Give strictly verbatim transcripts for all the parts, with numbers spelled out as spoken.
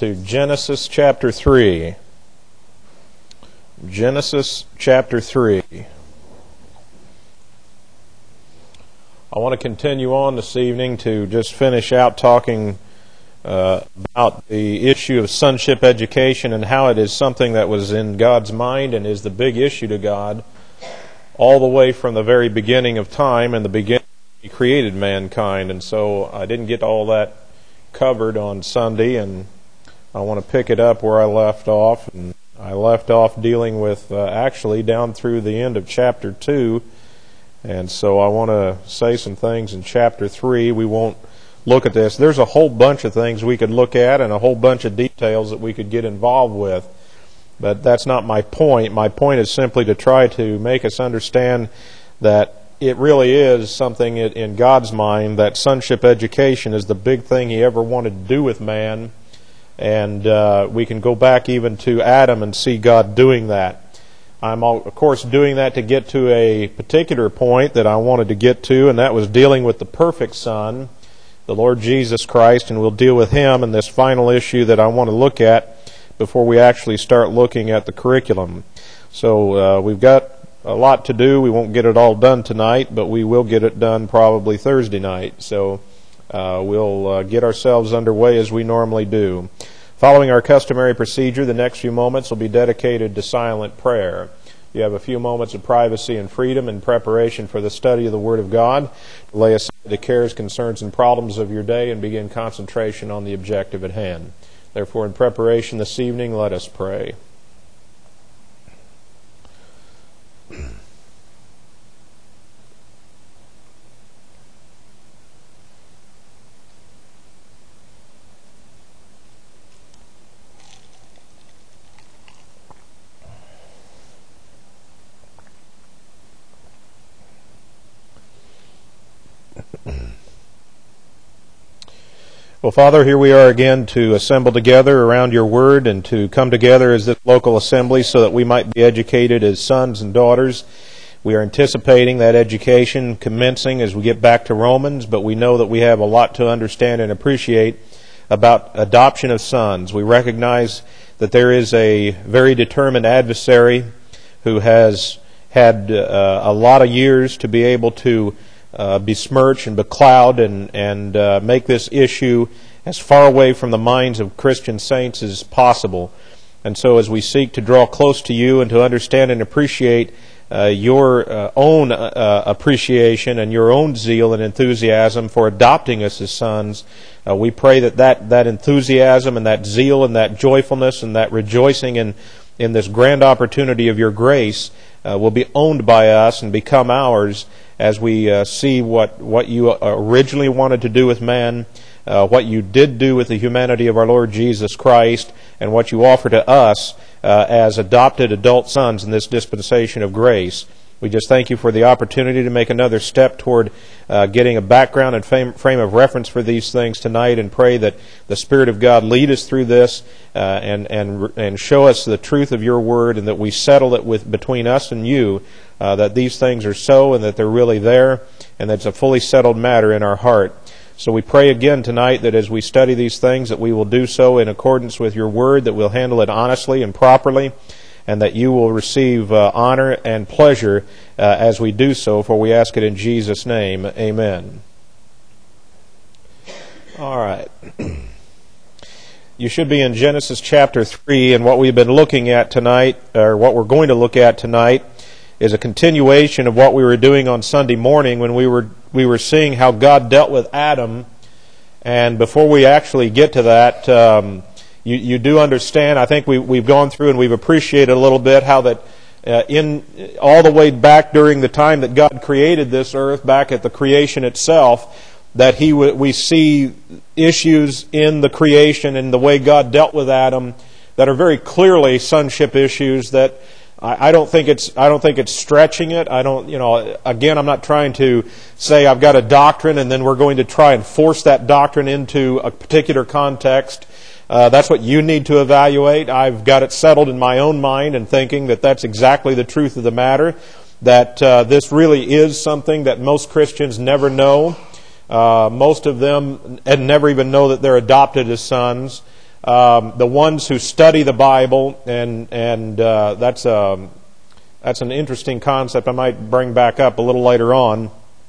to Genesis chapter three. Genesis chapter three. I want to continue on this evening to just finish out talking uh, about the issue of sonship education and how it is something that was in God's mind and is the big issue to God all the way from the very beginning of time and the beginning He created mankind. And so I didn't get all that covered on Sunday, and I want to pick it up where I left off. And I left off dealing with uh, actually down through the end of chapter two. And so I want to say some things in chapter three. We won't look at this. There's a whole bunch of things we could look at and a whole bunch of details that we could get involved with. But that's not my point. My point is simply to try to make us understand that it really is something in God's mind, that sonship education is the big thing He ever wanted to do with man. And uh, we can go back even to Adam and see God doing that. I'm, of course, doing that to get to a particular point that I wanted to get to, and that was dealing with the perfect Son, the Lord Jesus Christ, and we'll deal with Him in this final issue that I want to look at before we actually start looking at the curriculum. So uh, we've got a lot to do. We won't get it all done tonight, but we will get it done probably Thursday night. So uh, we'll uh, get ourselves underway as we normally do. Following our customary procedure, the next few moments will be dedicated to silent prayer. You have a few moments of privacy and freedom in preparation for the study of the Word of God, to lay aside the cares, concerns, and problems of your day and begin concentration on the objective at hand. Therefore, in preparation this evening, let us pray. Well, Father, here we are again to assemble together around your word and to come together as this local assembly so that we might be educated as sons and daughters. We are anticipating that education commencing as we get back to Romans, but we know that we have a lot to understand and appreciate about adoption of sons. We recognize that there is a very determined adversary who has had uh, a lot of years to be able to Uh, besmirch and becloud and, and uh, make this issue as far away from the minds of Christian saints as possible. And so as we seek to draw close to you and to understand and appreciate uh, your uh, own uh, appreciation and your own zeal and enthusiasm for adopting us as sons, uh, we pray that, that that enthusiasm and that zeal and that joyfulness and that rejoicing in, in this grand opportunity of your grace uh, will be owned by us and become ours as we uh, see what, what you originally wanted to do with man, uh, what you did do with the humanity of our Lord Jesus Christ, and what you offer to us uh, as adopted adult sons in this dispensation of grace. We just thank you for the opportunity to make another step toward uh, getting a background and frame, frame of reference for these things tonight, and pray that the Spirit of God lead us through this uh, and, and, and show us the truth of your word, and that we settle it with between us and you, Uh, that these things are so and that they're really there, and that it's a fully settled matter in our heart. So we pray again tonight that as we study these things, that we will do so in accordance with your word, that we'll handle it honestly and properly, and that you will receive uh, honor and pleasure uh, as we do so, for we ask it in Jesus' name. Amen. All right. You should be in Genesis chapter three, and what we've been looking at tonight, or what we're going to look at tonight, is a continuation of what we were doing on Sunday morning when we were we were seeing how God dealt with Adam. And before we actually get to that, um, you, you do understand, I think we, we've gone through and we've appreciated a little bit how that uh, in all the way back during the time that God created this earth, back at the creation itself, that he we see issues in the creation and the way God dealt with Adam that are very clearly sonship issues that I don't think it's I don't think it's stretching it. I don't, you know, again, I'm not trying to say I've got a doctrine and then we're going to try and force that doctrine into a particular context. Uh, that's what you need to evaluate. I've got it settled in my own mind and thinking that that's exactly the truth of the matter, that uh, this really is something that most Christians never know. Uh, most of them never even know that they're adopted as sons. um, the ones who study the Bible, and and uh, that's a that's an interesting concept I might bring back up a little later on.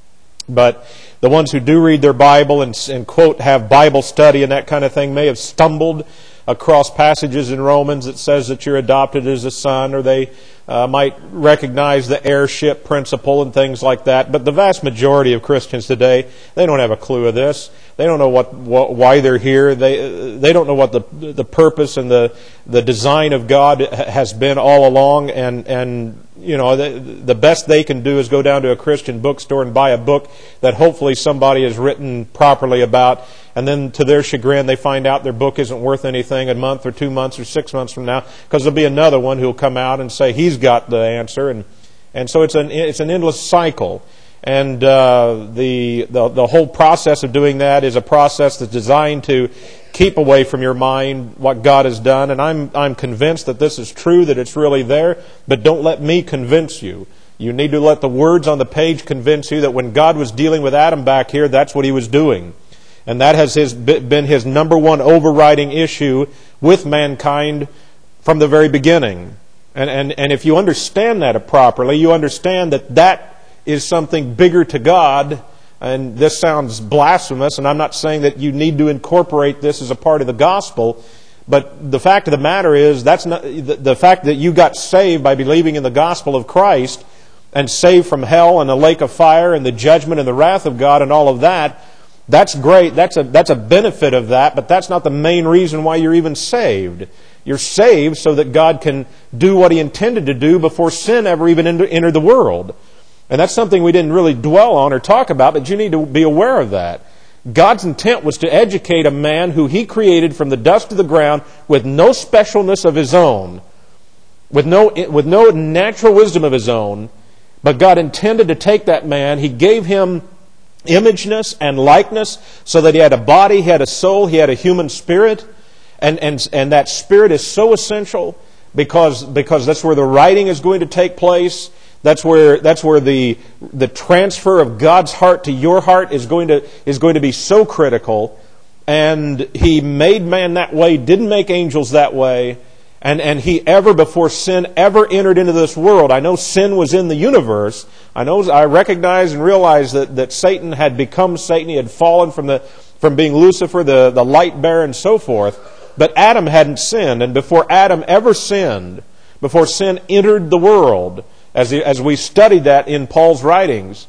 But the ones who do read their Bible and, and quote have Bible study and that kind of thing may have stumbled across passages in Romans that says that you're adopted as a son, or they uh, might recognize the heirship principle and things like that. But the vast majority of Christians today, they don't have a clue of this. They don't know what, what why they're here. They they don't know what the the purpose and the the design of God has been all along. And and you know the, the best they can do is go down to a Christian bookstore and buy a book that hopefully somebody has written properly about. And then to their chagrin, they find out their book isn't worth anything a month or two months or six months from now, because there'll be another one who'll come out and say he's got the answer. And and so it's an it's an endless cycle. And uh, the, the the whole process of doing that is a process that's designed to keep away from your mind what God has done. And I'm I'm convinced that this is true, that it's really there. But don't let me convince you. You need to let the words on the page convince you that when God was dealing with Adam back here, that's what He was doing. And that has his, been His number one overriding issue with mankind from the very beginning. And, and, and if you understand that properly, you understand that that is something bigger to God. And this sounds blasphemous, and I'm not saying that you need to incorporate this as a part of the gospel. But the fact of the matter is, that's not the, the fact that you got saved by believing in the gospel of Christ and saved from hell and the lake of fire and the judgment and the wrath of God and all of that. That's great. That's a that's a benefit of that, but that's not the main reason why you're even saved. You're saved so that God can do what He intended to do before sin ever even entered the world. And that's something we didn't really dwell on or talk about, but you need to be aware of that. God's intent was to educate a man who He created from the dust of the ground with no specialness of His own, with no with no natural wisdom of His own, but God intended to take that man. He gave him imageness and likeness, so that he had a body, he had a soul, he had a human spirit, and and and that spirit is so essential because because that's where the writing is going to take place. That's where that's where the the transfer of God's heart to your heart is going to is going to be so critical. And He made man that way, didn't make angels that way. And, and He ever, before sin ever entered into this world, I know sin was in the universe. I know, I recognize and realize that, that Satan had become Satan. He had fallen from the from being Lucifer, the, the light bearer, and so forth. But Adam hadn't sinned. And before Adam ever sinned, before sin entered the world, as, he, as we studied that in Paul's writings,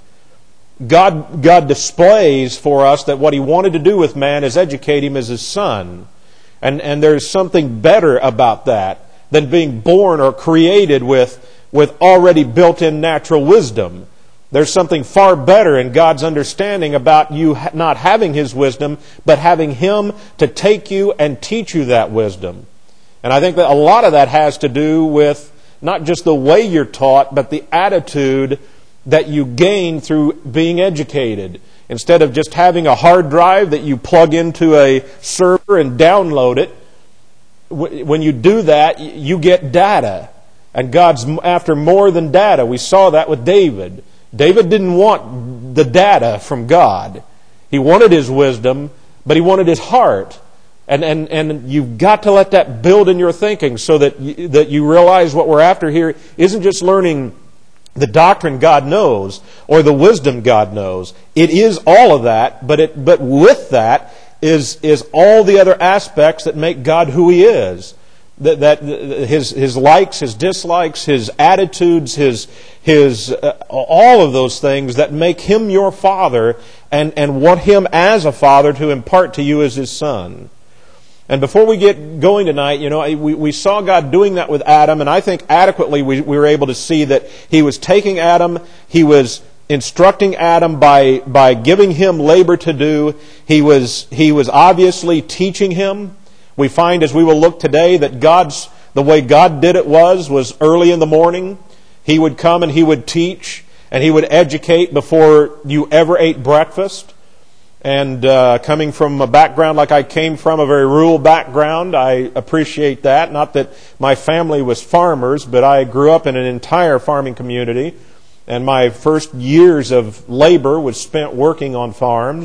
God, God displays for us that what He wanted to do with man is educate him as His son. And and there's something better about that than being born or created with, with already built-in natural wisdom. There's something far better in God's understanding about you not having His wisdom, but having Him to take you and teach you that wisdom. And I think that a lot of that has to do with not just the way you're taught, but the attitude that you gain through being educated. Instead of just having a hard drive that you plug into a server and download it, when you do that, you get data. And God's after more than data. We saw that with David. David didn't want the data from God. He wanted His wisdom, but he wanted His heart. And and and you've got to let that build in your thinking so that you, that you realize what we're after here isn't just learning the doctrine God knows, or the wisdom God knows. It is all of that, but it but with that is is all the other aspects that make God who He is. That, that his his likes, His dislikes, His attitudes, His his uh, all of those things that make Him your Father, and and want Him as a Father to impart to you as His Son. And before we get going tonight, you know, we, we saw God doing that with Adam, and I think adequately we, we were able to see that He was taking Adam, He was instructing Adam by by giving him labor to do. He was he was obviously teaching him. We find as we will look today that God's the way God did it was was early in the morning. He would come and He would teach and He would educate before you ever ate breakfast. And uh, coming from a background like I came from, a very rural background, I appreciate that. Not that my family was farmers, but I grew up in an entire farming community. And my first years of labor was spent working on farms.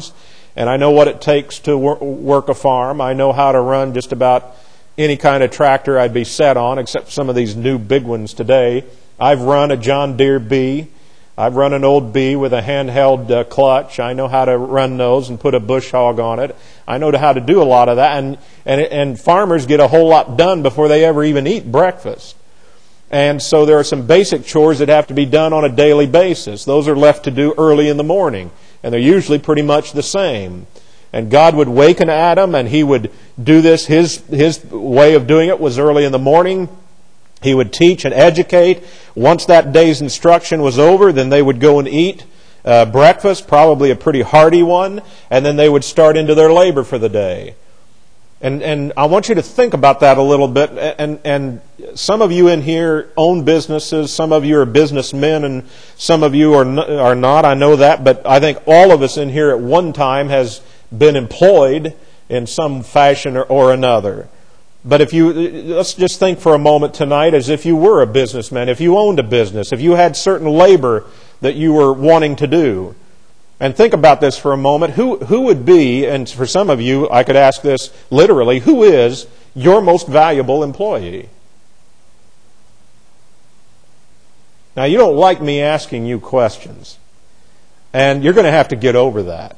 and I know what it takes to wor- work a farm. I know how to run just about any kind of tractor I'd be set on, except some of these new big ones today. I've run a John Deere B. I've run an old B with a handheld uh, clutch. I know how to run those and put a bush hog on it. I know how to do a lot of that. And, and, and farmers get a whole lot done before they ever even eat breakfast. And so there are some basic chores that have to be done on a daily basis. Those are left to do early in the morning. And they're usually pretty much the same. And God would waken Adam and he would do this. His, his way of doing it was early in the morning. He would teach and educate. Once that day's instruction was over, then they would go and eat uh, breakfast, probably a pretty hearty one, and then they would start into their labor for the day. And and I want you to think about that a little bit. And and some of you in here own businesses. Some of you are businessmen, and some of you are n- are not. I know that, but I think all of us in here at one time has been employed in some fashion or, or another. But if you, let's just think for a moment tonight as if you were a businessman, if you owned a business, if you had certain labor that you were wanting to do. And think about this for a moment. Who, who would be, and for some of you, I could ask this literally, who is your most valuable employee? Now, you don't like me asking you questions. And you're going to have to get over that.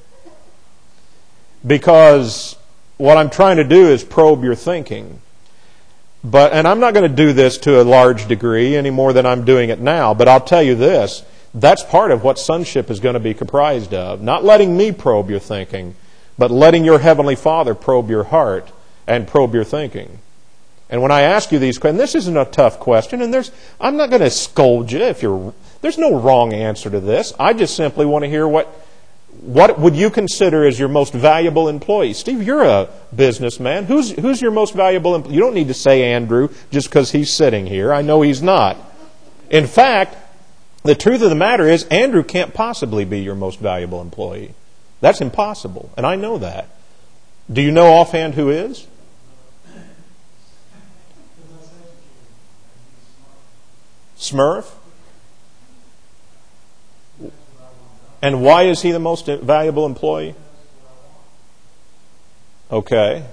Because what I'm trying to do is probe your thinking. But, and I'm not going to do this to a large degree any more than I'm doing it now, but I'll tell you this, that's part of what sonship is going to be comprised of. Not letting me probe your thinking, but letting your Heavenly Father probe your heart and probe your thinking. And when I ask you these questions, this isn't a tough question, and there's, I'm not going to scold you if you're, there's no wrong answer to this. I just simply want to hear what What would you consider as your most valuable employee? Steve, you're a businessman. Who's who's your most valuable employee? You don't need to say Andrew just because he's sitting here. I know he's not. In fact, the truth of the matter is Andrew can't possibly be your most valuable employee. That's impossible, and I know that. Do you know offhand who is? Smurf? And why is he the most valuable employee? Okay.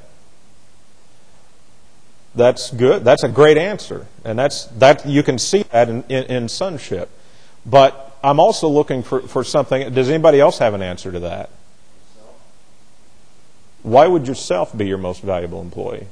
That's good. That's a great answer. And that's that you can see that in, in, in sonship. But I'm also looking for, for something. Does anybody else have an answer to that? Why would yourself be your most valuable employee?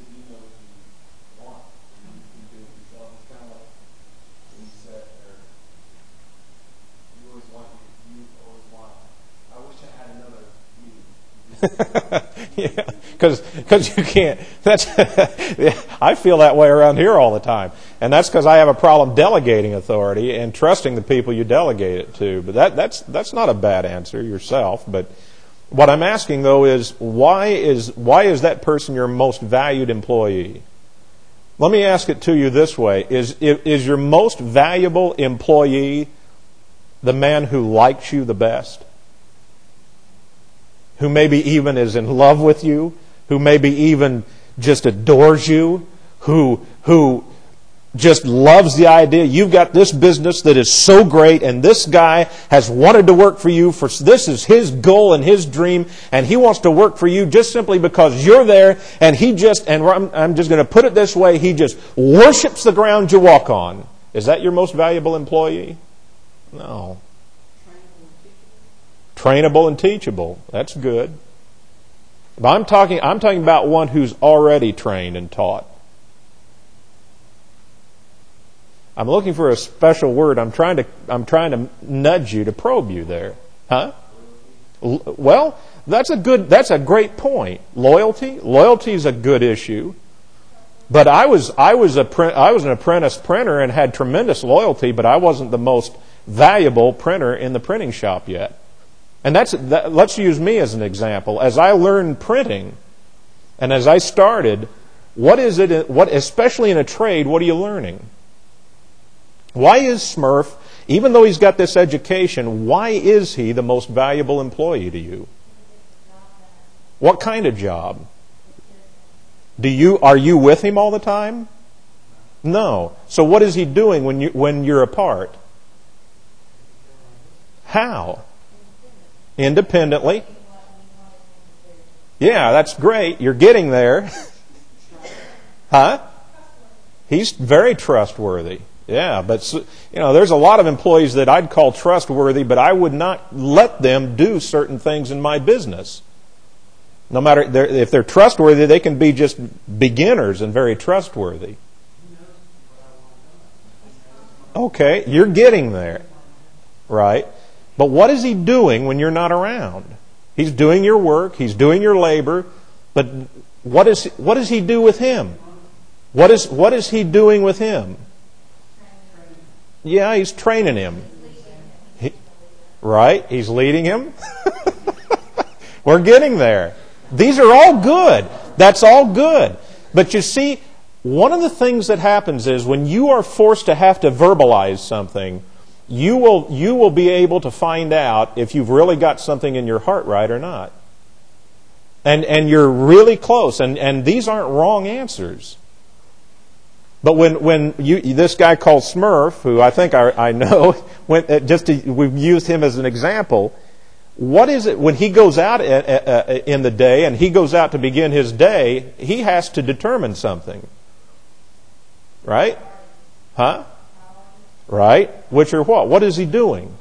Yeah, because because you can't. That's I feel that way around here all the time, and that's because I have a problem delegating authority and trusting the people you delegate it to. But that that's that's not a bad answer yourself. But what I'm asking though is why is why is that person your most valued employee? Let me ask it to you this way: is is your most valuable employee the man who likes you the best? Who maybe even is in love with you, who maybe even just adores you, who who just loves the idea you've got this business that is so great, and this guy has wanted to work for you for this is his goal and his dream, and he wants to work for you just simply because you're there, and he just, and I'm, I'm just going to put it this way, he just worships the ground you walk on. Is that your most valuable employee? No. Trainable and teachable. That's good. But I'm talking I'm talking about one who's already trained and taught. I'm looking for a special word. I'm trying to I'm trying to nudge you to probe you there. Huh? L- well, that's a good that's a great point. Loyalty? Loyalty is a good issue. But I was I was a I was an apprentice printer and had tremendous loyalty, but I wasn't the most valuable printer in the printing shop yet. And that's that, let's use me as an example. As I learned printing, and as I started, what is it? What, especially in a trade, what are you learning? Why is Smurf, even though he's got this education, why is he the most valuable employee to you? What kind of job? Do you are you with him all the time? No. So what is he doing when you when you're apart? How? Independently. Yeah, that's great. You're getting there. Huh? He's very trustworthy. Yeah, but you know, there's a lot of employees that I'd call trustworthy, but I would not let them do certain things in my business. No matter if they're trustworthy, they can be just beginners and very trustworthy. Okay, you're getting there, right? But what is he doing when you're not around? He's doing your work, he's doing your labor, but what is what does he do with him? What is what is he doing with him? Yeah, he's training him. He, right? He's leading him. We're getting there. These are all good. That's all good. But you see, one of the things that happens is when you are forced to have to verbalize something, you will you will be able to find out if you've really got something in your heart right or not. And and you're really close. And, and these aren't wrong answers. But when when you this guy called Smurf, who I think I, I know, when, just to, we've used him as an example. What is it when he goes out in the day and he goes out to begin his day? He has to determine something, right? Huh? Right? Which are what? What is he doing?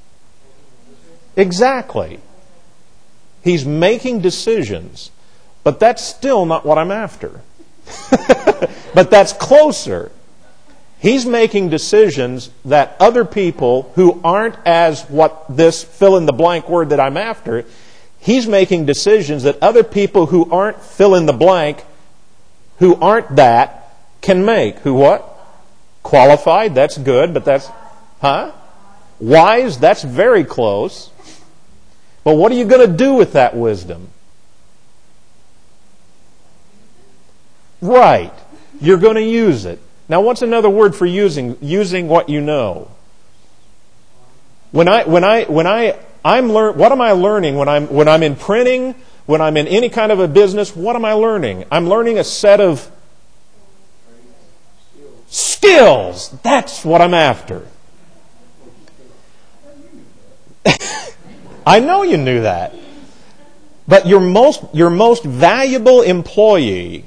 Exactly. He's making decisions, but that's still not what I'm after. But that's closer. He's making decisions that other people who aren't as what this fill in the blank word that I'm after, he's making decisions that other people who aren't fill in the blank, who aren't that, can make. Who what? Qualified, that's good, but that's, huh? Wise, that's very close. But what are you going to do with that wisdom? Right. You're going to use it. Now, what's another word for using? Using what you know. When I, when I, when I, I'm learn. What am I learning when I'm when I'm in printing? When I'm in any kind of a business? What am I learning? I'm learning a set of skills. That's what I'm after. I know you knew that. But your most your most valuable employee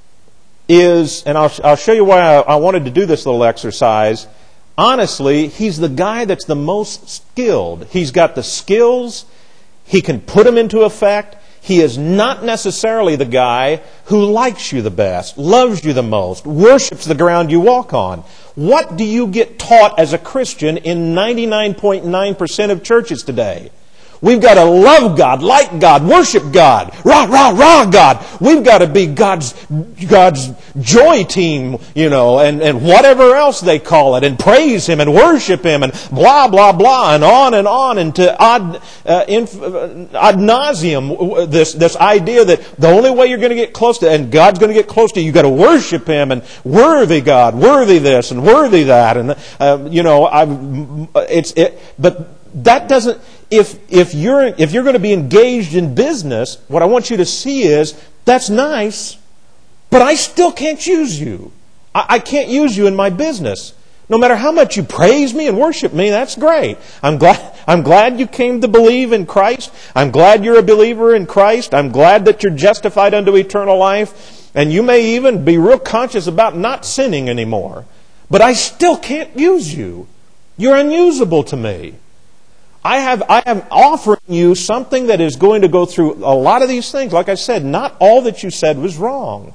is, and I'll, I'll show you why I, I wanted to do this little exercise. Honestly, he's the guy that's the most skilled. He's got the skills. He can put them into effect. He is not necessarily the guy who likes you the best, loves you the most, worships the ground you walk on. What do you get taught as a Christian in ninety-nine point nine percent of churches today? We've got to love God, like God, worship God, rah, rah, rah, God. We've got to be God's God's joy team, you know, and, and whatever else they call it, and praise Him and worship Him and blah, blah, blah, and on and on, and to ad, uh, inf, uh, ad nauseum, this, this idea that the only way you're going to get close to, and God's going to get close to you, you've got to worship Him, and worthy God, worthy this, and worthy that, and, uh, you know, I've, it's, it, but that doesn't, If if you're if you're going to be engaged in business, what I want you to see is that's nice, but I still can't use you. I, I can't use you in my business. No matter how much you praise me and worship me, that's great. I'm glad I'm glad you came to believe in Christ. I'm glad you're a believer in Christ. I'm glad that you're justified unto eternal life. And you may even be real conscious about not sinning anymore. But I still can't use you. You're unusable to me. I have I am offering you something that is going to go through a lot of these things. Like I said, not all that you said was wrong.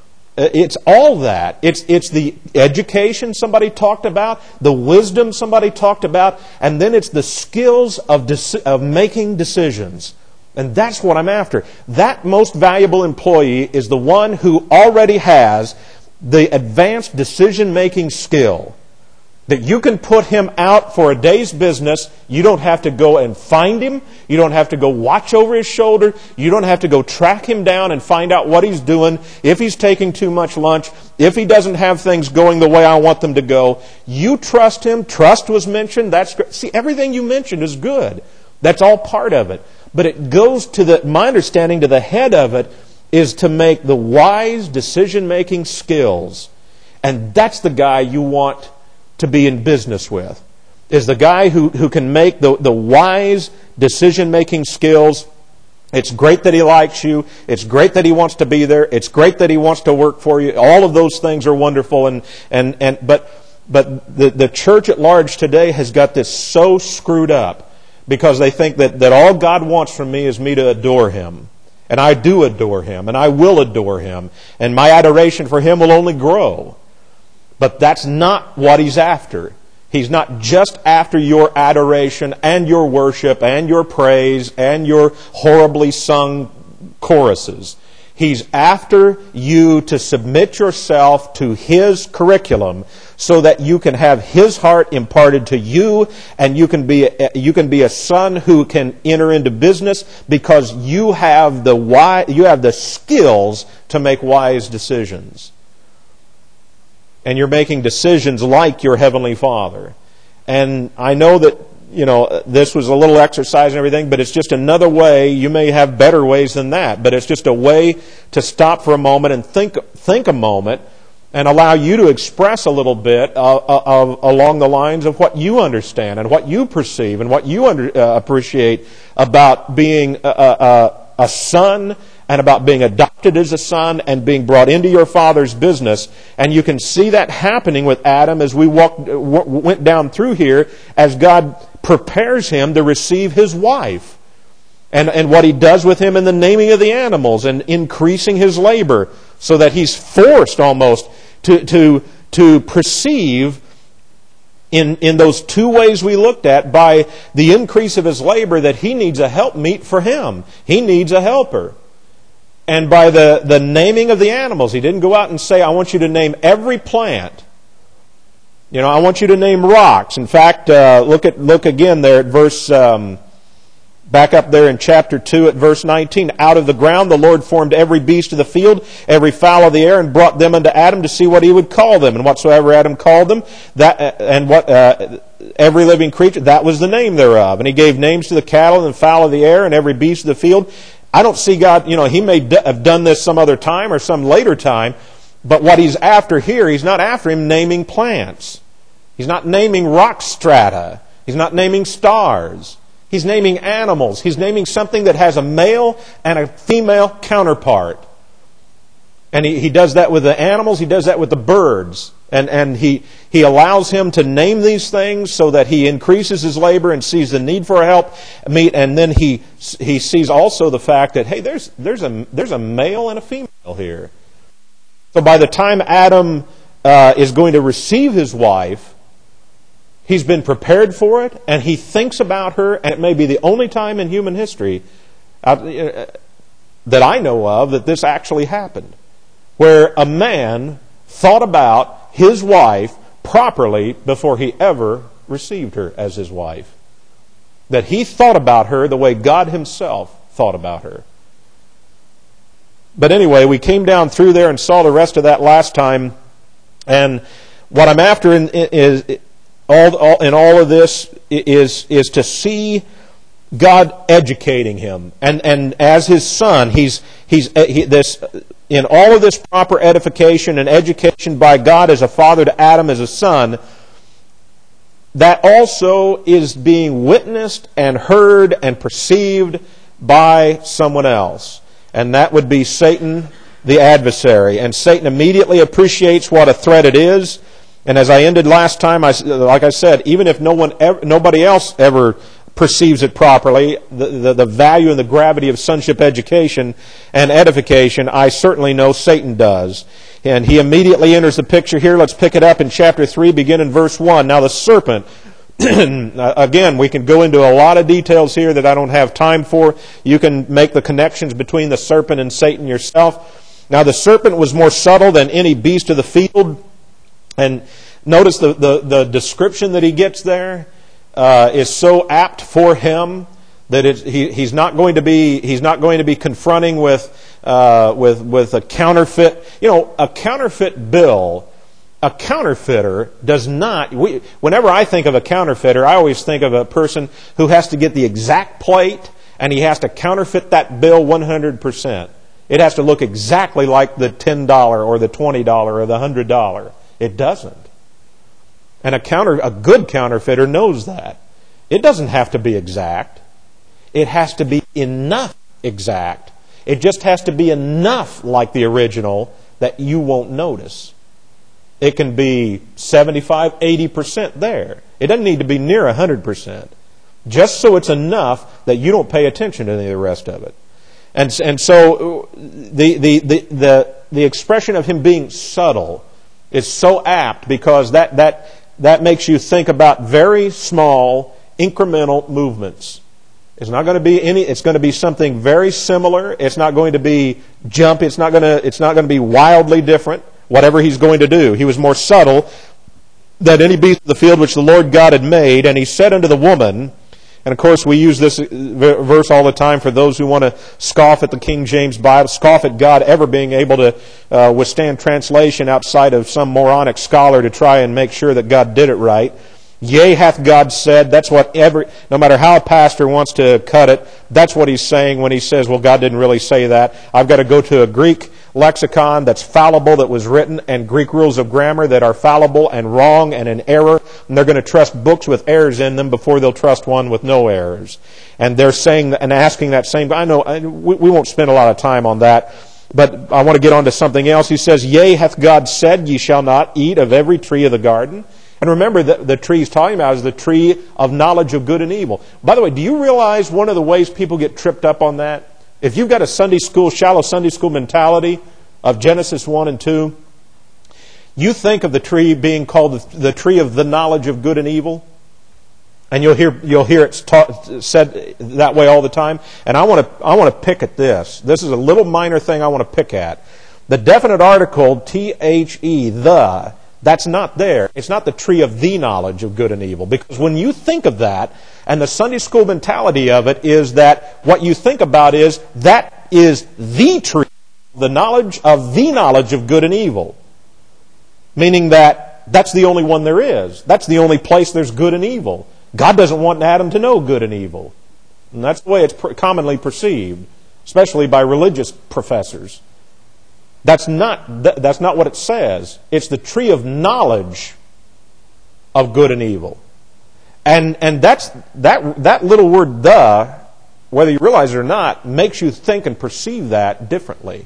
It's all that. It's it's the education somebody talked about, the wisdom somebody talked about, and then it's the skills of deci- of making decisions. And that's what I'm after. That most valuable employee is the one who already has the advanced decision-making skill. That you can put him out for a day's business. You don't have to go and find him. You don't have to go watch over his shoulder. You don't have to go track him down and find out what he's doing, if he's taking too much lunch, if he doesn't have things going the way I want them to go. You trust him. Trust was mentioned. That's great. See, everything you mentioned is good. That's all part of it. But it goes to the, my understanding, to the head of it is to make the wise decision-making skills. And that's the guy you want to be in business with, is the guy who, who can make the, the wise decision-making skills It's great that He likes you. It's great that He wants to be there. It's great that He wants to work for you. All of those things are wonderful. And, and, and but but the, the church at large today has got this so screwed up because they think that, that all God wants from me is me to adore Him. And I do adore Him, and I will adore Him. And my adoration for Him will only grow. But that's not what He's after. He's not just after your adoration and your worship and your praise and your horribly sung choruses. He's after you to submit yourself to His curriculum so that you can have His heart imparted to you, and you can be a, you can be a son who can enter into business because you have the wise, you have the skills to make wise decisions. And you're making decisions like your Heavenly Father. And I know that, you know, this was a little exercise and everything, but it's just another way. You may have better ways than that, but it's just a way to stop for a moment and think think a moment and allow you to express a little bit uh, uh, along the lines of what you understand and what you perceive and what you under, uh, appreciate about being a, a, a son and about being adopted as a son and being brought into your Father's business. And you can see that happening with Adam as we walked, went down through here, as God prepares him to receive his wife. And, and what He does with him in the naming of the animals and increasing his labor so that he's forced almost to, to, to perceive in, in those two ways we looked at, by the increase of his labor, that he needs a helpmeet for him. He needs a helper. And by the, the naming of the animals, He didn't go out and say, I want you to name every plant. You know, I want you to name rocks. In fact, uh, look at look again there at verse, um, back up there in chapter two at verse nineteen. Out of the ground the Lord formed every beast of the field, every fowl of the air, and brought them unto Adam to see what he would call them. And whatsoever Adam called them, that and what uh, every living creature, that was the name thereof. And He gave names to the cattle and the fowl of the air and every beast of the field. I don't see God, you know, He may d- have done this some other time or some later time, but what He's after here, He's not after him naming plants. He's not naming rock strata. He's not naming stars. He's naming animals. He's naming something that has a male and a female counterpart. And he, he does that with the animals. He does that with the birds. And, and he, he allows him to name these things so that he increases his labor and sees the need for a help meet. And then he, he sees also the fact that, hey, there's, there's, a, there's a male and a female here. So by the time Adam uh, is going to receive his wife, he's been prepared for it, and he thinks about her, and it may be the only time in human history uh, that I know of that this actually happened, where a man thought about his wife properly before he ever received her as his wife. That he thought about her the way God Himself thought about her. But anyway, we came down through there and saw the rest of that last time, and what I'm after in, is all, all in all of this is is to see God educating him, and and as His son, he's he's he, this. In all of this proper edification and education by God as a father to Adam as a son, that also is being witnessed and heard and perceived by someone else. And that would be Satan, the adversary. And Satan immediately appreciates what a threat it is. And as I ended last time, I, like I said, even if no one, ever, nobody else ever perceives it properly, the, the, the value and the gravity of sonship education and edification, I certainly know Satan does. And he immediately enters the picture here. Let's pick it up in chapter three, begin in verse one. Now the serpent, again, we can go into a lot of details here that I don't have time for. You can make the connections between the serpent and Satan yourself. Now the serpent was more subtle than any beast of the field. And notice the, the, the description that he gets there. Uh, is so apt for him that it, he, he's not going to be he's not going to be confronting with uh, with with a counterfeit. You know, a counterfeit bill. A counterfeiter does not. We, whenever I think of a counterfeiter, I always think of a person who has to get the exact plate and he has to counterfeit that bill one hundred percent. It has to look exactly like the ten dollar or the twenty dollar or the one hundred dollar. It doesn't. And a counter, a good counterfeiter knows that. It doesn't have to be exact. It has to be enough exact. It just has to be enough like the original that you won't notice. It can be seventy-five, eighty percent there. It doesn't need to be near one hundred percent. Just so it's enough that you don't pay attention to any of the rest of it. And, and so the, the, the, the, the expression of him being subtle is so apt because that, that, that makes you think about very small, incremental movements. It's not going to be any, it's going to be something very similar. It's not going to be jump. It's not going to, it's not going to be wildly different, whatever he's going to do. He was more subtle than any beast of the field which the Lord God had made. And he said unto the woman, and of course we use this verse all the time for those who want to scoff at the King James Bible, scoff at God ever being able to uh, withstand translation outside of some moronic scholar to try and make sure that God did it right. Yea, hath God said. That's what every, no matter how a pastor wants to cut it, that's what he's saying when he says, well, God didn't really say that. I've got to go to a Greek lexicon that's fallible, that was written, and Greek rules of grammar that are fallible and wrong and in error. And they're going to trust books with errors in them before they'll trust one with no errors. And they're saying and asking that same, I know, we, we won't spend a lot of time on that. But I want to get on to something else. He says, yea, hath God said, ye shall not eat of every tree of the garden. And remember, the, the tree he's talking about is the tree of knowledge of good and evil. By the way, do you realize one of the ways people get tripped up on that? If you've got a Sunday school, shallow Sunday school mentality of Genesis one and two, you think of the tree being called the, the tree of the knowledge of good and evil. And you'll hear you'll hear it taught, said that way all the time. And I want to I want to pick at this. This is a little minor thing I want to pick at. The definite article, T H E, the, that's not there. It's not the tree of the knowledge of good and evil. Because when you think of that, and the Sunday school mentality of it is that what you think about is that is the tree, the knowledge of the knowledge of good and evil. Meaning that that's the only one there is. That's the only place there's good and evil. God doesn't want Adam to know good and evil. And that's the way it's commonly perceived, especially by religious professors. That's not, that's not what it says. It's the tree of knowledge of good and evil. And, and that's, that, that little word, the, whether you realize it or not, makes you think and perceive that differently.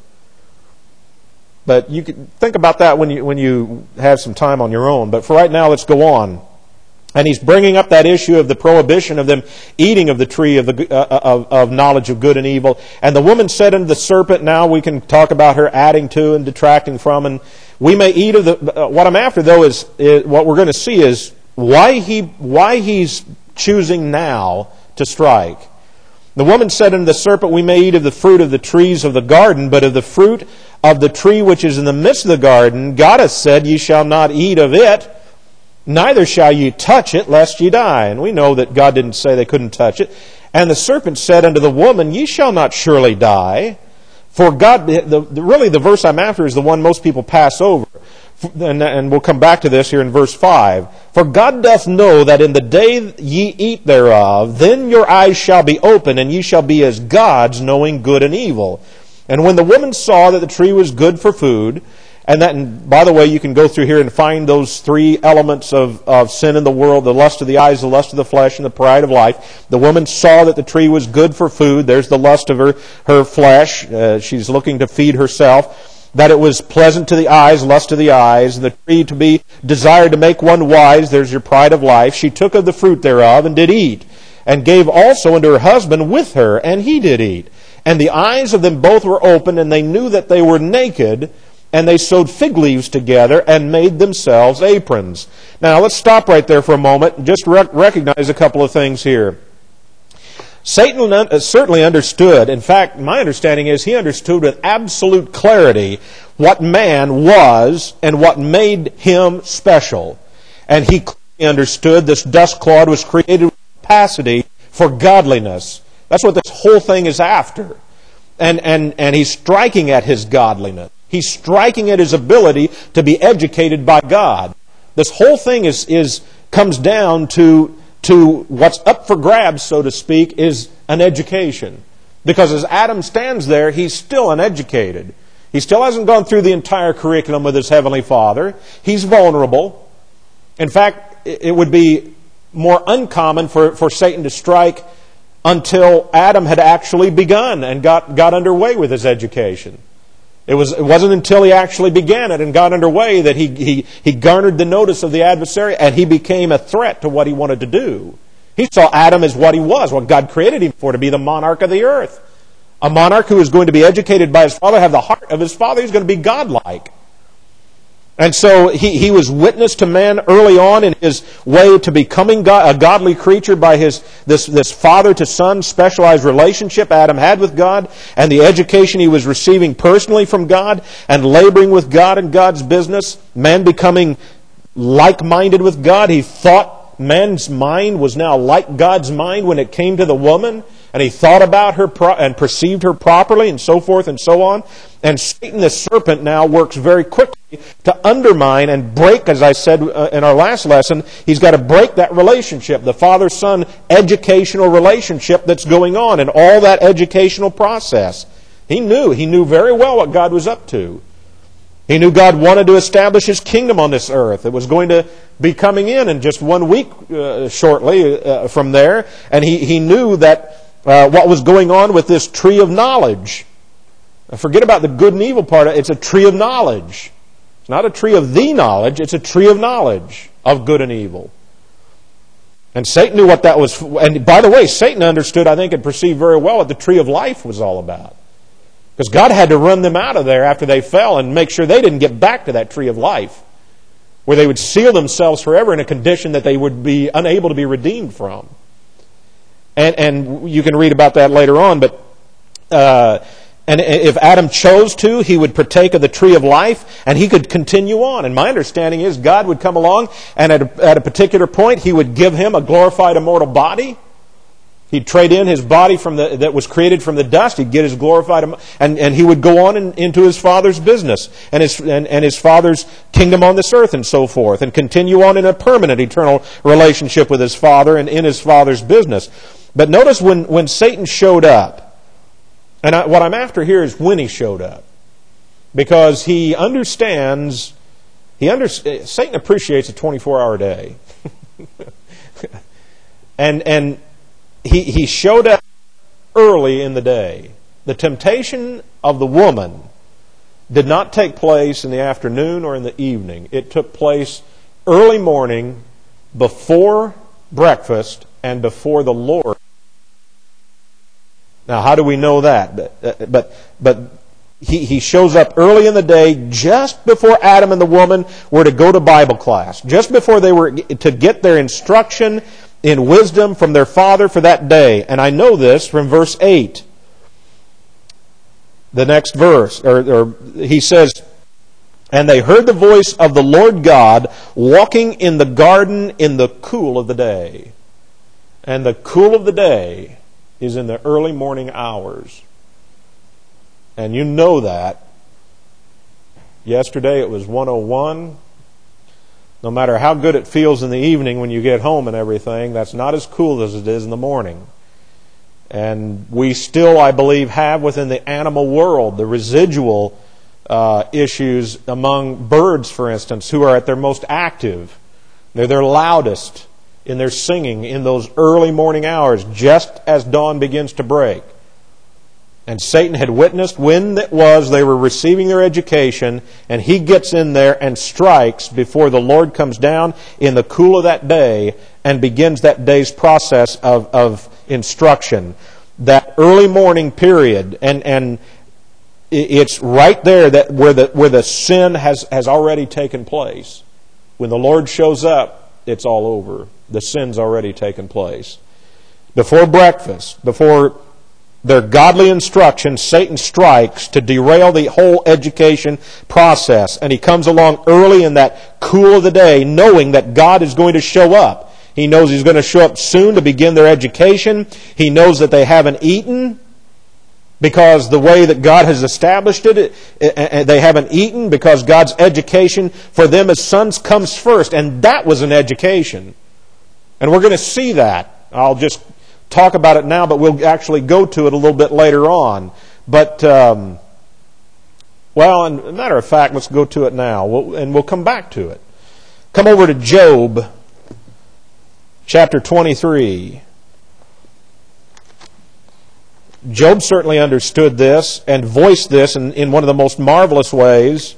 But you can think about that when you, when you have some time on your own. But for right now, let's go on. And he's bringing up that issue of the prohibition of them eating of the tree of, the, uh, of, of knowledge of good and evil. And the woman said unto the serpent, now we can talk about her adding to and detracting from. And we may eat of the... Uh, what I'm after, though, is, is what we're going to see is why he why he's choosing now to strike. The woman said unto the serpent, we may eat of the fruit of the trees of the garden, but of the fruit of the tree which is in the midst of the garden, God hath said, ye shall not eat of it, neither shall ye touch it, lest ye die. And we know that God didn't say they couldn't touch it. And the serpent said unto the woman, ye shall not surely die. For God, the, the, really the verse I'm after is the one most people pass over. And, and we'll come back to this here in verse five. For God doth know that in the day ye eat thereof, then your eyes shall be open, and ye shall be as gods, knowing good and evil. And when the woman saw that the tree was good for food, and that, and by the way, you can go through here and find those three elements of, of sin in the world, the lust of the eyes, the lust of the flesh, and the pride of life. The woman saw that the tree was good for food. There's the lust of her, her flesh. Uh, she's looking to feed herself. That it was pleasant to the eyes, lust of the eyes, and the tree to be desired to make one wise. There's your pride of life. She took of the fruit thereof and did eat, and gave also unto her husband with her, and he did eat. And the eyes of them both were opened, and they knew that they were naked, and they sewed fig leaves together and made themselves aprons. Now, let's stop right there for a moment and just rec- recognize a couple of things here. Satan certainly understood. In fact, my understanding is he understood with absolute clarity what man was and what made him special. And he clearly understood this dust clod was created with capacity for godliness. That's what this whole thing is after. And, and, and he's striking at his godliness. He's striking at his ability to be educated by God. This whole thing is, is comes down to, to what's up for grabs, so to speak, is an education. Because as Adam stands there, he's still uneducated. He still hasn't gone through the entire curriculum with his Heavenly Father. He's vulnerable. In fact, it would be more uncommon for, for Satan to strike until Adam had actually begun and got, got underway with his education. It, was, it wasn't until he actually began it and got underway that he, he, he garnered the notice of the adversary, and he became a threat to what he wanted to do. He saw Adam as what he was, what God created him for, to be the monarch of the earth. A monarch who is going to be educated by his father, have the heart of his father. He's going to be godlike. And so he, he was witness to man early on in his way to becoming God, a godly creature by his this, this father-to-son specialized relationship Adam had with God, and the education he was receiving personally from God, and laboring with God in God's business. Man becoming like-minded with God. He thought man's mind was now like God's mind when it came to the woman, and he thought about her pro- and perceived her properly, and so forth and so on. And Satan, the serpent, now works very quickly to undermine and break, as I said uh, in our last lesson, he's got to break that relationship, the father-son educational relationship that's going on, and all that educational process. He knew, he knew very well what God was up to. He knew God wanted to establish His kingdom on this earth. It was going to be coming in in just one week uh, shortly uh, from there. And he, he knew that uh, what was going on with this tree of knowledge. Now, forget about the good and evil part. It's a tree of knowledge. It's not a tree of the knowledge. It's a tree of knowledge of good and evil. And Satan knew what that was. And by the way, Satan understood, I think, and perceived very well what the tree of life was all about. Because God had to run them out of there after they fell and make sure they didn't get back to that tree of life, where they would seal themselves forever in a condition that they would be unable to be redeemed from. And and you can read about that later on. But uh, and if Adam chose to, he would partake of the tree of life, and he could continue on. And my understanding is God would come along, and at a, at a particular point, He would give him a glorified immortal body. He'd trade in his body from the, that was created from the dust. He'd get his glorified, and, and he would go on in, into his Father's business and his and, and his Father's kingdom on this earth and so forth, and continue on in a permanent, eternal relationship with his Father and in his Father's business. But notice when, when Satan showed up, and I, what I'm after here is when he showed up, because he understands, he under, Satan appreciates a twenty-four hour day, and and. He, he showed up early in the day. The temptation of the woman did not take place in the afternoon or in the evening. It took place early morning, before breakfast, and before the Lord. Now, how do we know that? But, but, but he, he shows up early in the day, just before Adam and the woman were to go to Bible class, just before they were to get their instruction in wisdom from their father for that day. And I know this from verse eight. The next verse, or, or he says, "And they heard the voice of the Lord God walking in the garden in the cool of the day." And the cool of the day is in the early morning hours. And you know that. Yesterday it was one oh one. No matter how good it feels in the evening when you get home and everything, that's not as cool as it is in the morning. And we still, I believe, have within the animal world the residual uh, issues among birds, for instance, who are at their most active. They're their loudest in their singing in those early morning hours, just as dawn begins to break. And Satan had witnessed when it was they were receiving their education, and he gets in there and strikes before the Lord comes down in the cool of that day and begins that day's process of, of instruction. That early morning period, and, and it's right there that where the where the sin has, has already taken place. When the Lord shows up, it's all over. The sin's already taken place. Before breakfast, before their godly instruction, Satan strikes to derail the whole education process. And he comes along early in that cool of the day, knowing that God is going to show up. He knows He's going to show up soon to begin their education. He knows that they haven't eaten, because the way that God has established it, they haven't eaten because God's education for them as sons comes first. And that was an education. And we're going to see that. I'll just talk about it now, but we'll actually go to it a little bit later on. But, um, well, as a matter of fact, let's go to it now, we'll, and we'll come back to it. Come over to Job, chapter twenty-three. Job certainly understood this and voiced this in, in one of the most marvelous ways.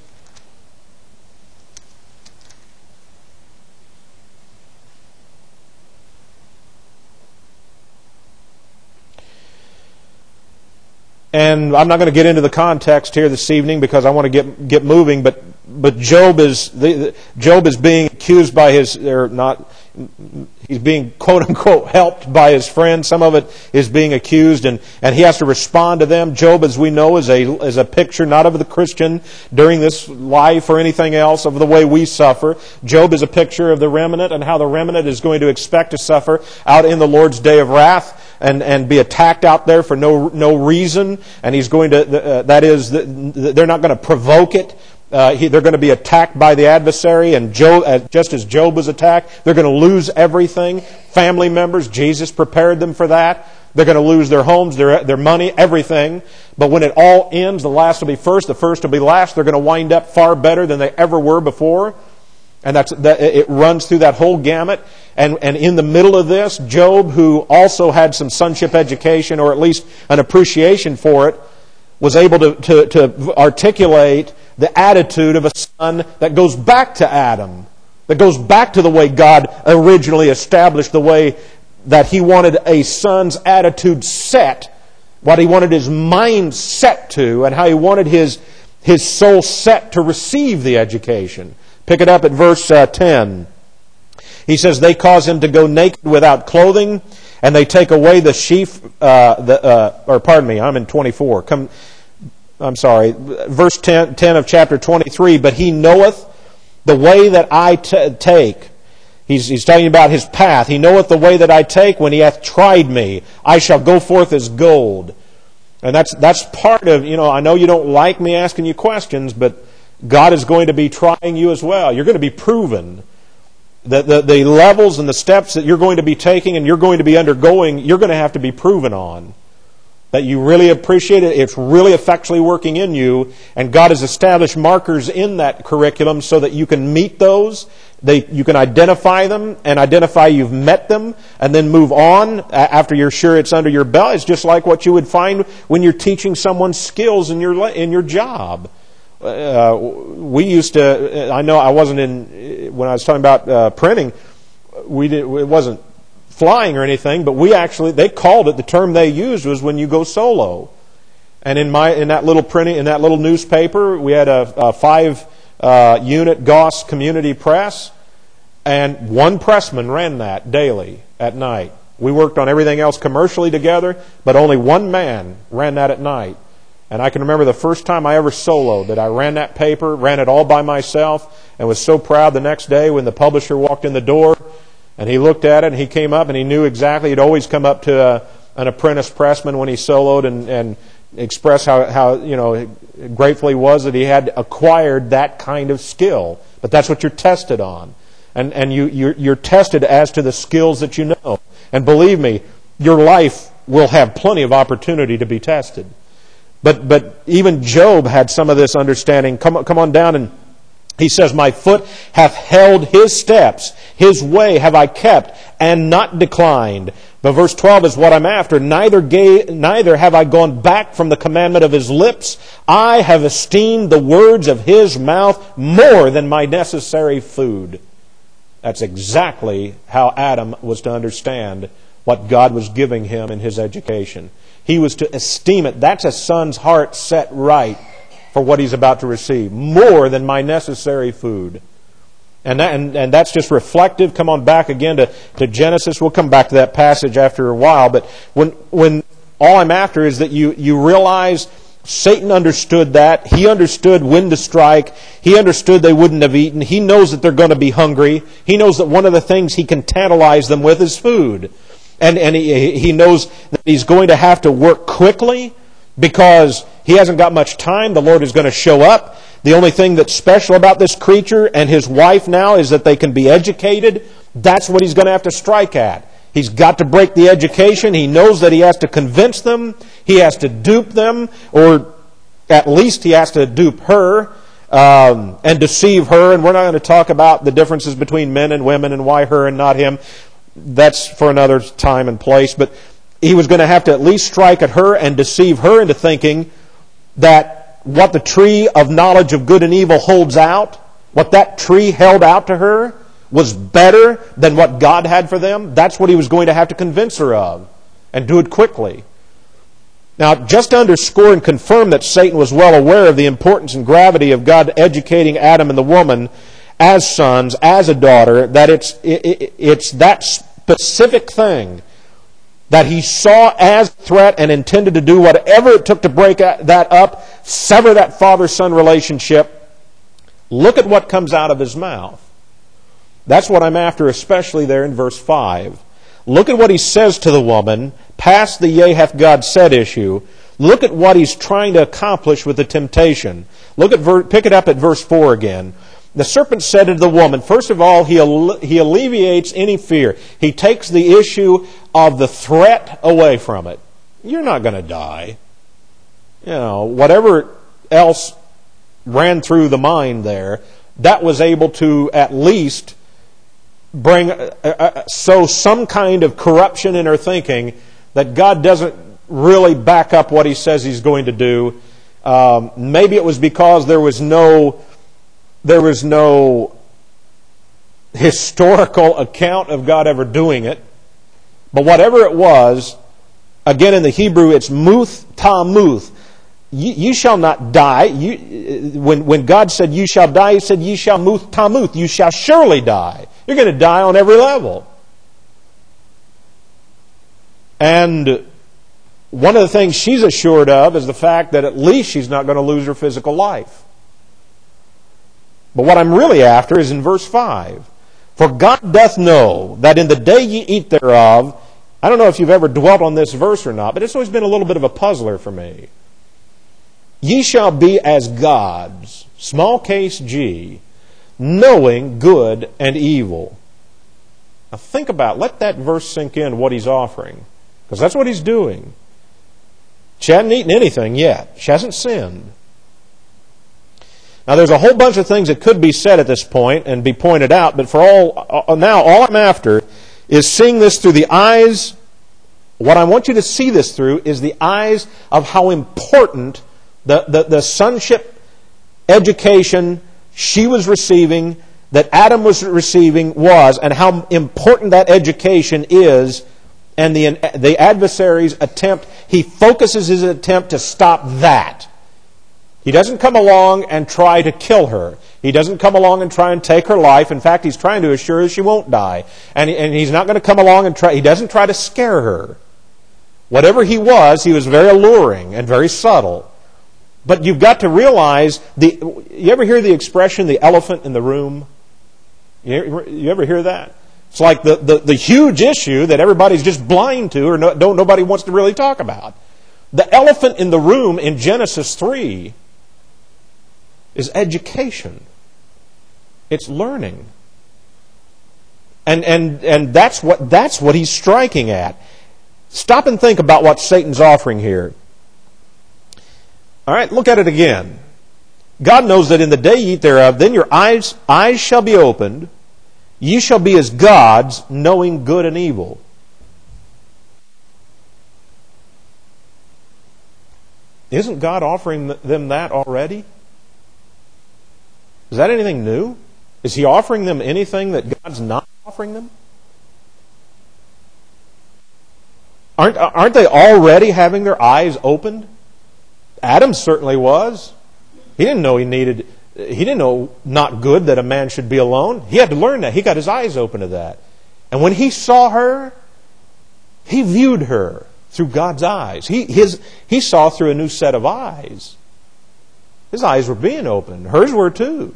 And I'm not going to get into the context here this evening because I want to get get moving. But but Job is the, Job is being accused by his or not. He's being quote unquote helped by his friends. Some of it is being accused, and, and he has to respond to them. Job, as we know, is a is a picture not of the Christian during this life or anything else of the way we suffer. Job is a picture of the remnant and how the remnant is going to expect to suffer out in the Lord's day of wrath. And, and be attacked out there for no no reason, and he's going to. Uh, that is, they're not going to provoke it. Uh, he, they're going to be attacked by the adversary, and Job, uh, just as Job was attacked, they're going to lose everything. Family members, Jesus prepared them for that. They're going to lose their homes, their their money, everything. But when it all ends, the last will be first, the first will be last. They're going to wind up far better than they ever were before. And that's that. It runs through that whole gamut. And and in the middle of this, Job, who also had some sonship education, or at least an appreciation for it, was able to, to, to articulate the attitude of a son that goes back to Adam, that goes back to the way God originally established the way that He wanted a son's attitude set, what He wanted his mind set to, and how He wanted his, his soul set to receive the education. Pick it up at verse uh, ten. He says, they cause him to go naked without clothing, and they take away the sheaf, uh, the, uh, or pardon me, I'm in twenty-four. Come, I'm sorry, verse ten, ten of chapter twenty-three, but he knoweth the way that I t- take. He's, he's talking about his path. He knoweth the way that I take. When he hath tried me, I shall go forth as gold. And that's that's part of, you know, I know you don't like me asking you questions, but God is going to be trying you as well. You're going to be proven. The, the, the levels and the steps that you're going to be taking and you're going to be undergoing, you're going to have to be proven on. That you really appreciate it, it's really effectually working in you, and God has established markers in that curriculum so that you can meet those, they, you can identify them, and identify you've met them, and then move on after you're sure it's under your belt. It's just like what you would find when you're teaching someone skills in your in your job. Uh, we used to, I know I wasn't in, when I was talking about uh, printing, we did, it wasn't flying or anything, but we actually, they called it, the term they used was when you go solo. And in my, in that little printing, in that little newspaper, we had a, a five uh, unit Goss community press, and one pressman ran that daily at night. We worked on everything else commercially together, but only one man ran that at night. And I can remember the first time I ever soloed that I ran that paper, ran it all by myself, and was so proud the next day when the publisher walked in the door and he looked at it and he came up and he knew exactly, he'd always come up to a, an apprentice pressman when he soloed and, and express how, how, you know, grateful he was that he had acquired that kind of skill. But that's what you're tested on. And, and you, you're, you're tested as to the skills that you know. And believe me, your life will have plenty of opportunity to be tested. But but even Job had some of this understanding. Come, come on down, and he says, my foot hath held his steps, his way have I kept, and not declined. But verse twelve is what I'm after. Neither, gave, neither have I gone back from the commandment of his lips. I have esteemed the words of his mouth more than my necessary food. That's exactly how Adam was to understand what God was giving him in his education. He was to esteem it. That's a son's heart set right for what he's about to receive. More than my necessary food. And that, and, and that's just reflective. Come on back again to, to Genesis. We'll come back to that passage after a while. But when when all I'm after is that you, you realize Satan understood that. He understood when to strike. He understood they wouldn't have eaten. He knows that they're going to be hungry. He knows that one of the things he can tantalize them with is food. And, and he, he knows that he's going to have to work quickly because he hasn't got much time. The Lord is going to show up. The only thing that's special about this creature and his wife now is that they can be educated. That's what he's going to have to strike at. He's got to break the education. He knows that he has to convince them. He has to dupe them, or at least he has to dupe her um, and deceive her. And we're not going to talk about the differences between men and women and why her and not him. That's for another time and place. But he was going to have to at least strike at her and deceive her into thinking that what the tree of knowledge of good and evil holds out, what that tree held out to her, was better than what God had for them. That's what he was going to have to convince her of, and do it quickly. Now, just to underscore and confirm that Satan was well aware of the importance and gravity of God educating Adam and the woman as sons, as a daughter, that it's it, it's that specific thing that he saw as a threat and intended to do whatever it took to break that up, sever that father-son relationship. Look at what comes out of his mouth. That's what I'm after, especially there in verse five. Look at what he says to the woman, past the yea hath God said issue. Look at what he's trying to accomplish with the temptation. Look at ver- pick it up at verse four again. The serpent said to the woman, first of all, he, alle- he alleviates any fear. He takes the issue of the threat away from it. You're not going to die. You know, whatever else ran through the mind there, that was able to at least bring, uh, uh, sow some kind of corruption in her thinking that God doesn't really back up what he says he's going to do. Um, maybe it was because there was no there was no historical account of God ever doing it. But whatever it was, again in the Hebrew it's muth tamuth. You, you shall not die. You, when, when God said you shall die, he said you shall muth tamuth. You shall surely die. You're going to die on every level. And one of the things she's assured of is the fact that at least she's not going to lose her physical life. But what I'm really after is in verse five. For God doth know that in the day ye eat thereof, I don't know if you've ever dwelt on this verse or not, but it's always been a little bit of a puzzler for me. Ye shall be as gods, small case G, knowing good and evil. Now think about it. Let that verse sink in, what he's offering. Because that's what he's doing. She hasn't eaten anything yet. She hasn't sinned. Now there's a whole bunch of things that could be said at this point and be pointed out, but for all now all I'm after is seeing this through the eyes. What I want you to see this through is the eyes of how important the, the, the sonship education she was receiving, that Adam was receiving, was, and how important that education is, and the, the adversary's attempt, he focuses his attempt to stop that. He doesn't come along and try to kill her. He doesn't come along and try and take her life. In fact, he's trying to assure her she won't die. And, and he's not going to come along and try, he doesn't try to scare her. Whatever he was, he was very alluring and very subtle. But you've got to realize, the, you ever hear the expression, the elephant in the room? You, you ever hear that? It's like the, the, the huge issue that everybody's just blind to or no, don't, nobody wants to really talk about. The elephant in the room in Genesis three is education. It's learning. And, and, and that's what, that's what he's striking at. Stop and think about what Satan's offering here. All right, look at it again. God knows that in the day ye eat thereof, then your eyes, eyes shall be opened. Ye shall be as gods, knowing good and evil. Isn't God offering them that already? Is that anything new? Is he offering them anything that God's not offering them? Aren't, aren't they already having their eyes opened? Adam certainly was. He didn't know he needed, he didn't know not good that a man should be alone. He had to learn that. He got his eyes open to that. And when he saw her, he viewed her through God's eyes. He, his, he saw through a new set of eyes. His eyes were being opened. Hers were too.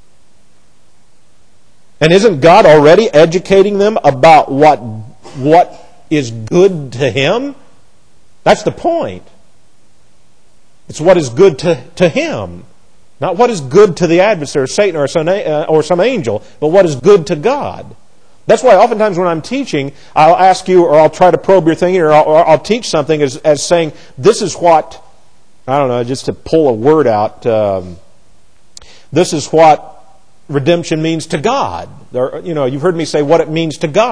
And isn't God already educating them about what, what is good to Him? That's the point. It's what is good to, to Him. Not what is good to the adversary, Satan or some, uh, or some angel, but what is good to God. That's why oftentimes when I'm teaching, I'll ask you, or I'll try to probe your thinking, or I'll, or I'll teach something as, as saying, this is what, I don't know, just to pull a word out, um, this is what redemption means to God. Or, you know, you've heard me say what it means to God.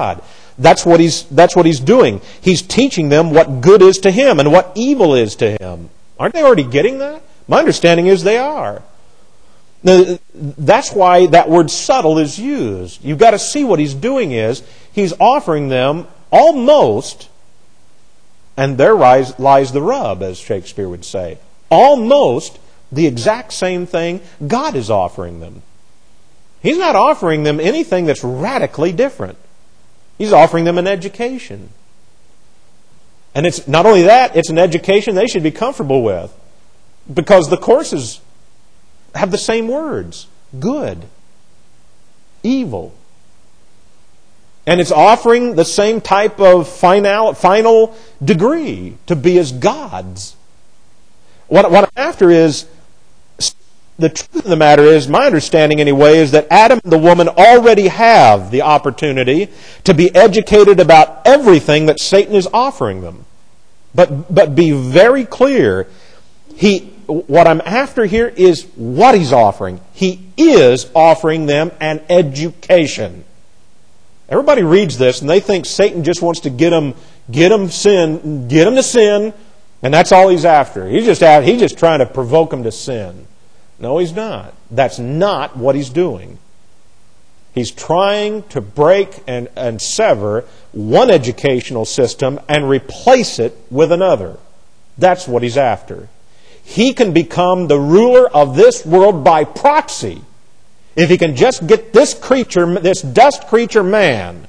That's what he's, that's what he's doing. He's teaching them what good is to him and what evil is to him. Aren't they already getting that? My understanding is they are. Now, that's why that word subtle is used. You've got to see what he's doing is, he's offering them almost, and there lies, lies the rub, as Shakespeare would say, almost the exact same thing God is offering them. He's not offering them anything that's radically different. He's offering them an education. And it's not only that, it's an education they should be comfortable with. Because the courses have the same words. Good. Evil. And it's offering the same type of final, final degree to be as gods. What, what I'm after is, the truth of the matter is, my understanding anyway, is that Adam and the woman already have the opportunity to be educated about everything that Satan is offering them. But, but be very clear, he, what I'm after here is what he's offering. He is offering them an education. Everybody reads this and they think Satan just wants to get them, get them sin, get them to sin, and that's all he's after. He's just out, he's just trying to provoke them to sin. No, he's not. That's not what he's doing. He's trying to break and, and sever one educational system and replace it with another. That's what he's after. He can become the ruler of this world by proxy if he can just get this creature, this dust creature man,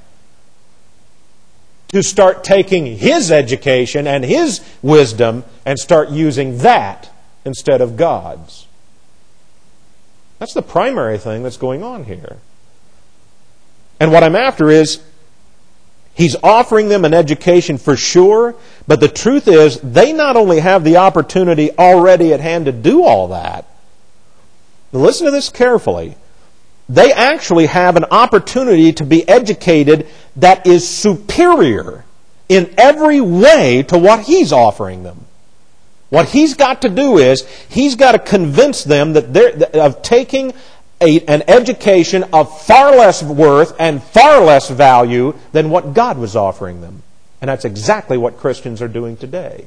to start taking his education and his wisdom and start using that instead of God's. That's the primary thing that's going on here. And what I'm after is, he's offering them an education for sure, but the truth is, they not only have the opportunity already at hand to do all that, now listen to this carefully, they actually have an opportunity to be educated that is superior in every way to what he's offering them. What he's got to do is, he's got to convince them that they're of taking a, an education of far less worth and far less value than what God was offering them. And that's exactly what Christians are doing today.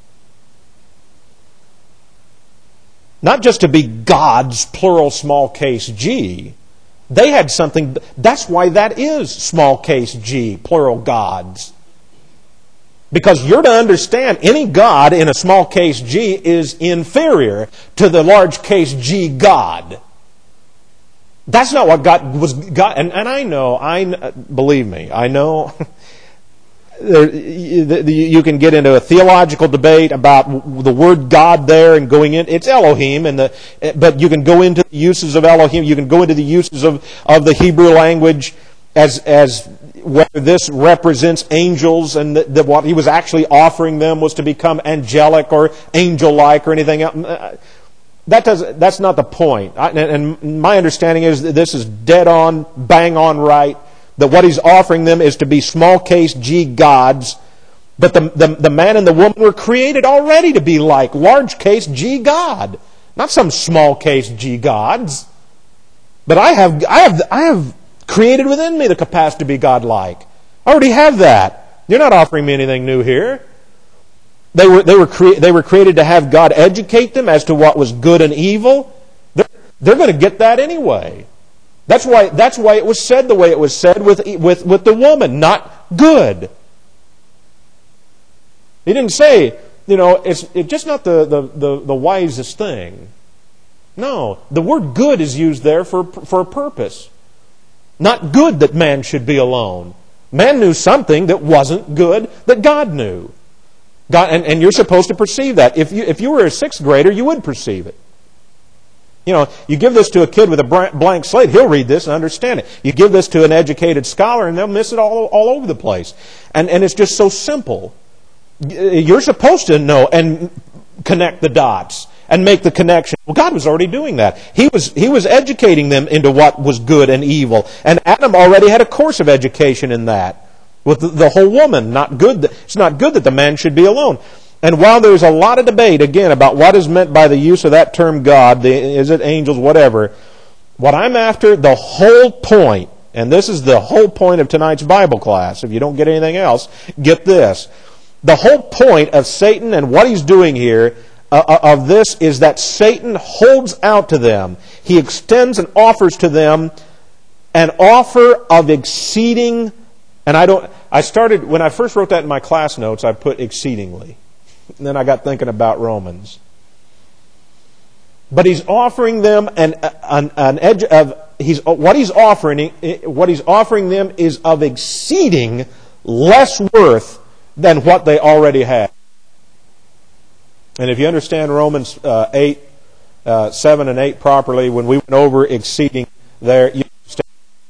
Not just to be God's, plural small case G. They had something, that's why that is small case G, plural gods. Because you're to understand, any God in a small case G is inferior to the large case G God. That's not what God was. God, and, and I know, I believe me, I know. There, you can get into a theological debate about the word God there and going in. It's Elohim, and the, but you can go into the uses of Elohim. You can go into the uses of, of the Hebrew language as as whether this represents angels and that, that what he was actually offering them was to become angelic or angel-like or anything else. That does, that's not the point. I, and my understanding is that this is dead on, bang on right. That what he's offering them is to be small case G gods. But the, the, the man and the woman were created already to be like large case G God. Not some small case G gods. But I have, I have, I have created within me the capacity to be God-like. I already have that. You're not offering me anything new here. They were, they were, cre- they were created to have God educate them as to what was good and evil. They're, they're going to get that anyway. That's why, that's why it was said the way it was said with, with, with the woman, not good. He didn't say, you know, it's, it's just not the, the, the, the wisest thing. No, the word good is used there for, for a purpose. Not good that man should be alone. Man knew something that wasn't good that God knew. God, and, and you're supposed to perceive that. If you, if you were a sixth grader, you would perceive it. You know, you give this to a kid with a blank slate, he'll read this and understand it. You give this to an educated scholar and they'll miss it all, all over the place. And, and it's just so simple. You're supposed to know and connect the dots and make the connection. Well, God was already doing that. He was, he was educating them into what was good and evil. And Adam already had a course of education in that. With the, the whole woman, not good. That, it's not good that the man should be alone. And while there's a lot of debate, again, about what is meant by the use of that term God, the, is it angels, whatever, what I'm after, the whole point And this is the whole point of tonight's Bible class. If you don't get anything else, get this. The whole point of Satan and what he's doing here uh, of this is that Satan holds out to them. He extends and offers to them an offer of exceeding, and I don't, I started, when I first wrote that in my class notes, I put exceedingly. And then I got thinking about Romans. But he's offering them an, an, an edge of, he's, what he's offering, what he's offering them is of exceeding less worth than what they already had. And if you understand Romans uh, eight, uh, seven and eight properly, when we went over exceeding there, you understand.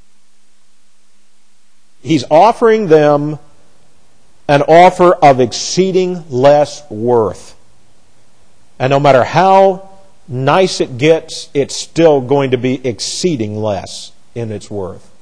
He's offering them an offer of exceeding less worth. And no matter how nice it gets, it's still going to be exceeding less in its worth.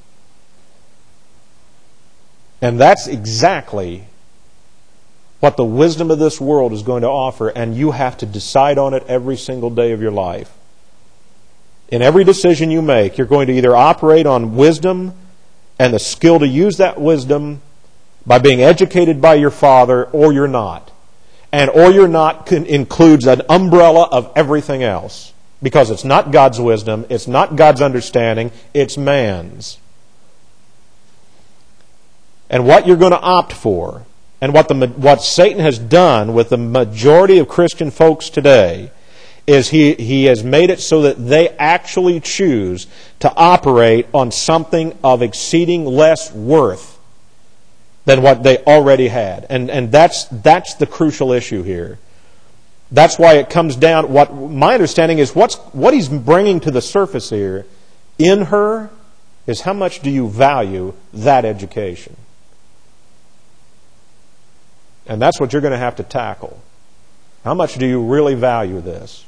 And that's exactly what the wisdom of this world is going to offer, and you have to decide on it every single day of your life. In every decision you make, you're going to either operate on wisdom and the skill to use that wisdom by being educated by your father, or you're not. And or you're not includes an umbrella of everything else. Because it's not God's wisdom, it's not God's understanding, it's man's. And what you're going to opt for, and what the what Satan has done with the majority of Christian folks today, is he, he has made it so that they actually choose to operate on something of exceeding less worth than what they already had. And and that's that's the crucial issue here. That's why it comes down, what my understanding is what's what he's bringing to the surface here in her is how much do you value that education? And that's what you're going to have to tackle. How much do you really value this?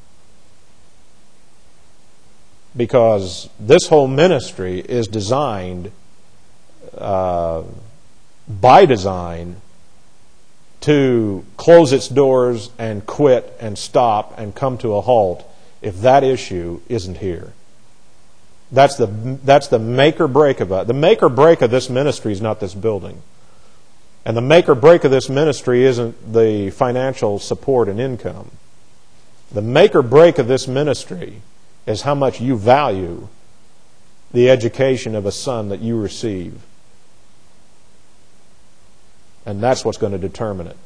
Because this whole ministry is designed uh, by design to close its doors and quit and stop and come to a halt if that issue isn't here. That's the that's the make or break of it. The make or break of this ministry is not this building. And the make or break of this ministry isn't the financial support and income. The make or break of this ministry is how much you value the education of a son that you receive. And that's what's going to determine it.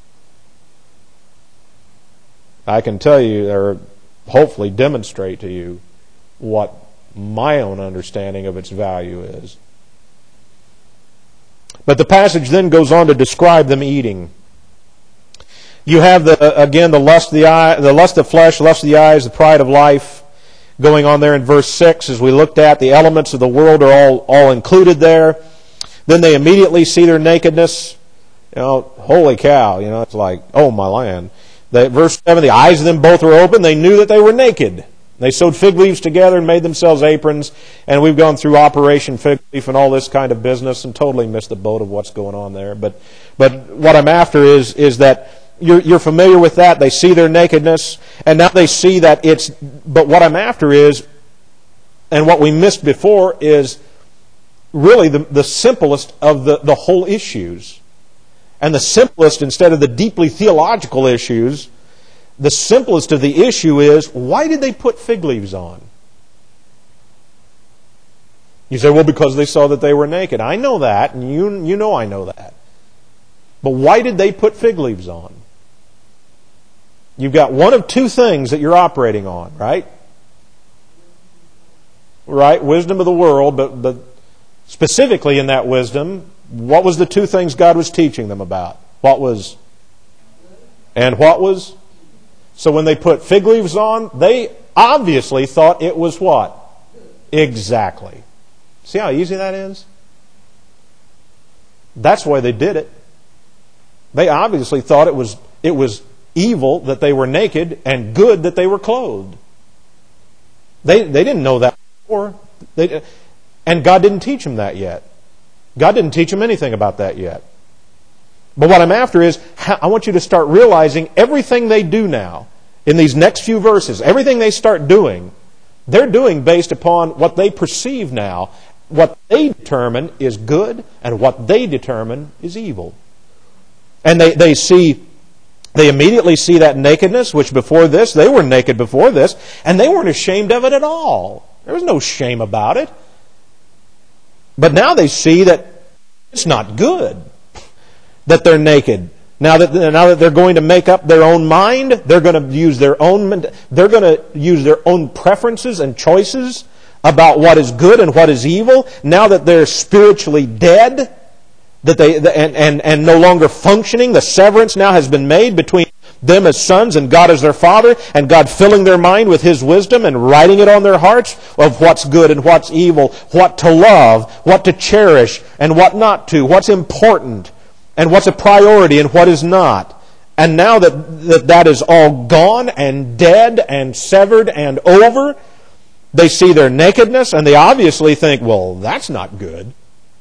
I can tell you, or hopefully demonstrate to you, what my own understanding of its value is. But the passage then goes on to describe them eating. You have the again the lust of the eye, the lust of flesh, lust of the eyes, the pride of life, going on there in verse six. As we looked at, the elements of the world are all all included there. Then they immediately see their nakedness. You know, holy cow! You know, it's like, oh my land. The, verse seven: the eyes of them both were open. They knew that they were naked. They sewed fig leaves together and made themselves aprons. And we've gone through Operation Fig Leaf and all this kind of business and totally missed the boat of what's going on there. But but what I'm after is is that you're, you're familiar with that. They see their nakedness, and now they see that it's... But what I'm after is, and what we missed before, is really the, the simplest of the, the whole issues. And the simplest, instead of the deeply theological issues, the simplest of the issue is, why did they put fig leaves on? You say, well, because they saw that they were naked. I know that, and you, you know I know that. But why did they put fig leaves on? You've got one of two things that you're operating on, right? Right? Wisdom of the world, but, but specifically in that wisdom, what was the two things God was teaching them about? What was... And what was... So when they put fig leaves on, they obviously thought it was what? Exactly. See how easy that is? That's why they did it. They obviously thought it was it was evil that they were naked and good that they were clothed. They they didn't know that before. They, and God didn't teach them that yet. God didn't teach them anything about that yet. But what I'm after is, I want you to start realizing everything they do now, in these next few verses, everything they start doing, they're doing based upon what they perceive now, what they determine is good and what they determine is evil. And they, they see, they immediately see that nakedness, which before this, they were naked before this, and they weren't ashamed of it at all. There was no shame about it. But now they see that it's not good that they're naked. Now that now that they're going to make up their own mind, they're going to use their own they're going to use their own preferences and choices about what is good and what is evil. Now that they're spiritually dead, that they and and, and no longer functioning, the severance now has been made between them as sons and God as their Father, and God filling their mind with His wisdom and writing it on their hearts of what's good and what's evil, what to love, what to cherish, and what not to, what's important, and what's a priority and what is not. And now that that, that is all gone and dead and severed and over, they see their nakedness and they obviously think, well, that's not good.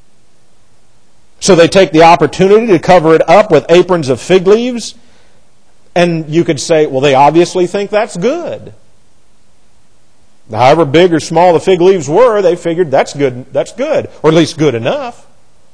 So they take the opportunity to cover it up with aprons of fig leaves. And you could say, well, they obviously think that's good. However big or small the fig leaves were, they figured that's good, that's good, or at least good enough.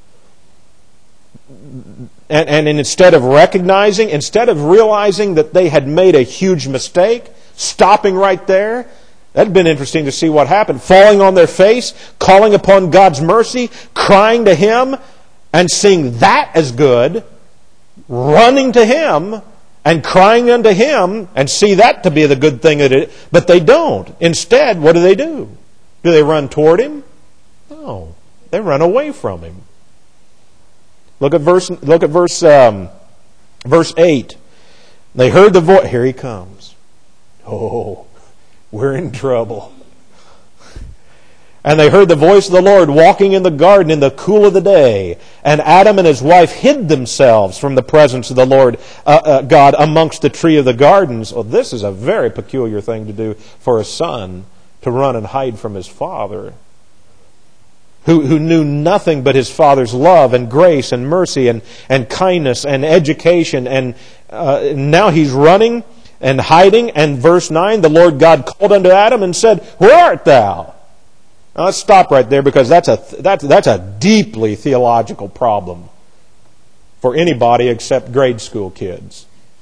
And, and instead of recognizing, instead of realizing that they had made a huge mistake, stopping right there, that'd been interesting to see what happened. Falling on their face, calling upon God's mercy, crying to Him, and seeing that as good, running to Him, and crying unto Him, and see that to be the good thing that it is. But they don't. Instead, what do they do? Do they run toward Him? No. They run away from Him. Look at verse. Look at verse. Um, verse eight. They heard the voice. Here He comes. Oh, we're in trouble. And they heard the voice of the Lord walking in the garden in the cool of the day. And Adam and his wife hid themselves from the presence of the Lord uh, uh, God amongst the tree of the gardens. Well, this is a very peculiar thing to do for a son, to run and hide from his father, who, who knew nothing but his father's love and grace and mercy and, and kindness and education. And uh, now he's running and hiding. And verse nine, the Lord God called unto Adam and said, "Where art thou?" Now, let's stop right there, because that's a that's that's a deeply theological problem for anybody except grade school kids.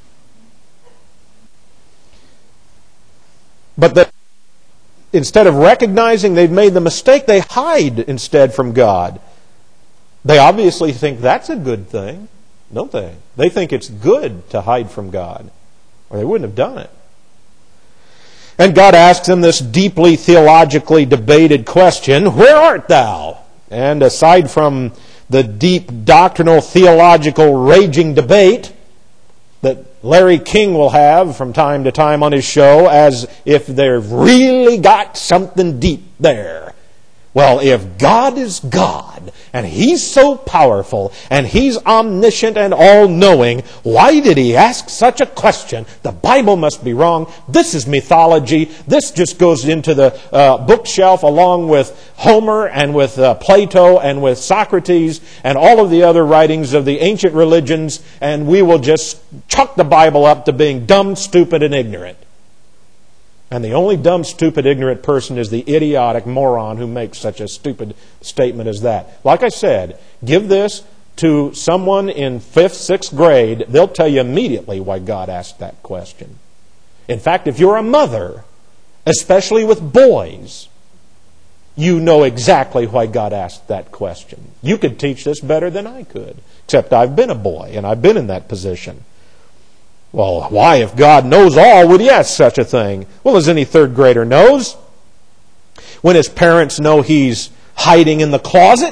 But the, instead of recognizing they've made the mistake, they hide instead from God. They obviously think that's a good thing, don't they? They think it's good to hide from God, or they wouldn't have done it. And God asks them this deeply theologically debated question, "Where art thou?" And aside from the deep doctrinal, theological, raging debate that Larry King will have from time to time on his show, as if they've really got something deep there. Well, if God is God, and He's so powerful, and He's omniscient and all-knowing, why did He ask such a question? The Bible must be wrong. This is mythology. This just goes into the uh, bookshelf along with Homer and with uh, Plato and with Socrates and all of the other writings of the ancient religions, and we will just chuck the Bible up to being dumb, stupid, and ignorant. And the only dumb, stupid, ignorant person is the idiotic moron who makes such a stupid statement as that. Like I said, give this to someone in fifth, sixth grade, they'll tell you immediately why God asked that question. In fact, if you're a mother, especially with boys, you know exactly why God asked that question. You could teach this better than I could, except I've been a boy and I've been in that position. Well, why, if God knows all, would He ask such a thing? Well, as any third grader knows, when his parents know he's hiding in the closet,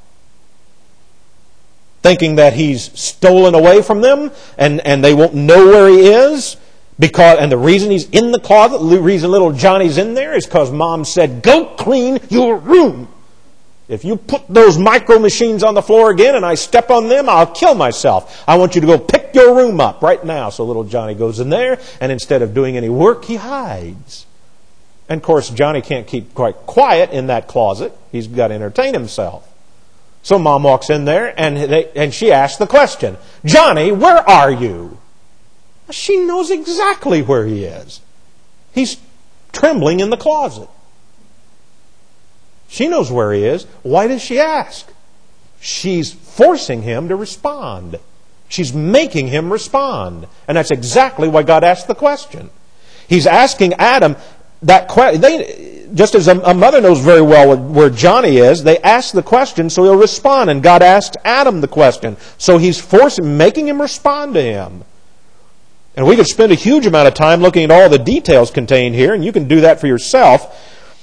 thinking that he's stolen away from them, and, and they won't know where he is, because and the reason he's in the closet, the reason little Johnny's in there, is because Mom said, "Go clean your room. If you put those micro machines on the floor again and I step on them, I'll kill myself. I want you to go pick your room up right now." So little Johnny goes in there, and instead of doing any work, he hides. And of course, Johnny can't keep quite quiet in that closet. He's got to entertain himself. So Mom walks in there, and they, and she asks the question, "Johnny, where are you?" She knows exactly where he is. He's trembling in the closet. She knows where he is. Why does she ask? She's forcing him to respond. She's making him respond. And that's exactly why God asked the question. He's asking Adam that question. They, just as a, a mother knows very well where, where Johnny is, they ask the question so he'll respond. And God asked Adam the question. So he's forcing, making him respond to him. And we could spend a huge amount of time looking at all the details contained here, and you can do that for yourself.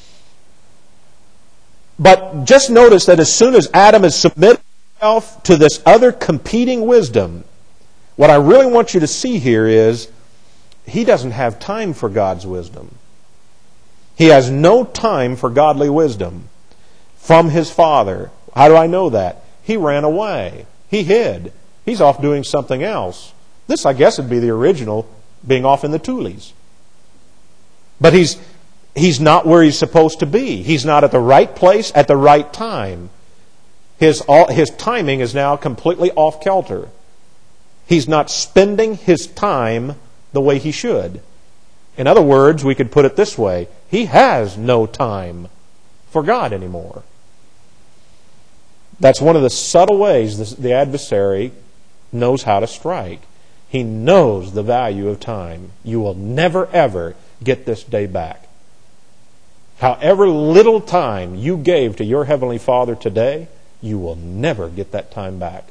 But just notice that as soon as Adam has submitted himself to this other competing wisdom, what I really want you to see here is he doesn't have time for God's wisdom. He has no time for godly wisdom from his father. How do I know that? He ran away. He hid. He's off doing something else. This, I guess, would be the original, being off in the Tules. But he's he's not where he's supposed to be. He's not at the right place at the right time. His all, his timing is now completely off kilter. He's not spending his time the way he should. In other words, we could put it this way: he has no time for God anymore. That's one of the subtle ways the adversary knows how to strike. He knows the value of time. You will never, ever get this day back. However little time you gave to your Heavenly Father today, you will never get that time back.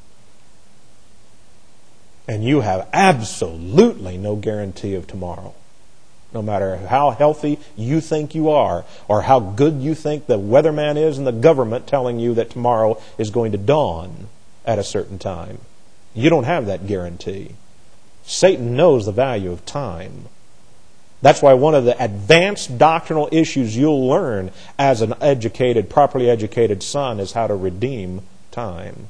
And you have absolutely no guarantee of tomorrow. No matter how healthy you think you are, or how good you think the weatherman is and the government telling you that tomorrow is going to dawn at a certain time. You don't have that guarantee. Satan knows the value of time. That's why one of the advanced doctrinal issues you'll learn as an educated, properly educated son is how to redeem time.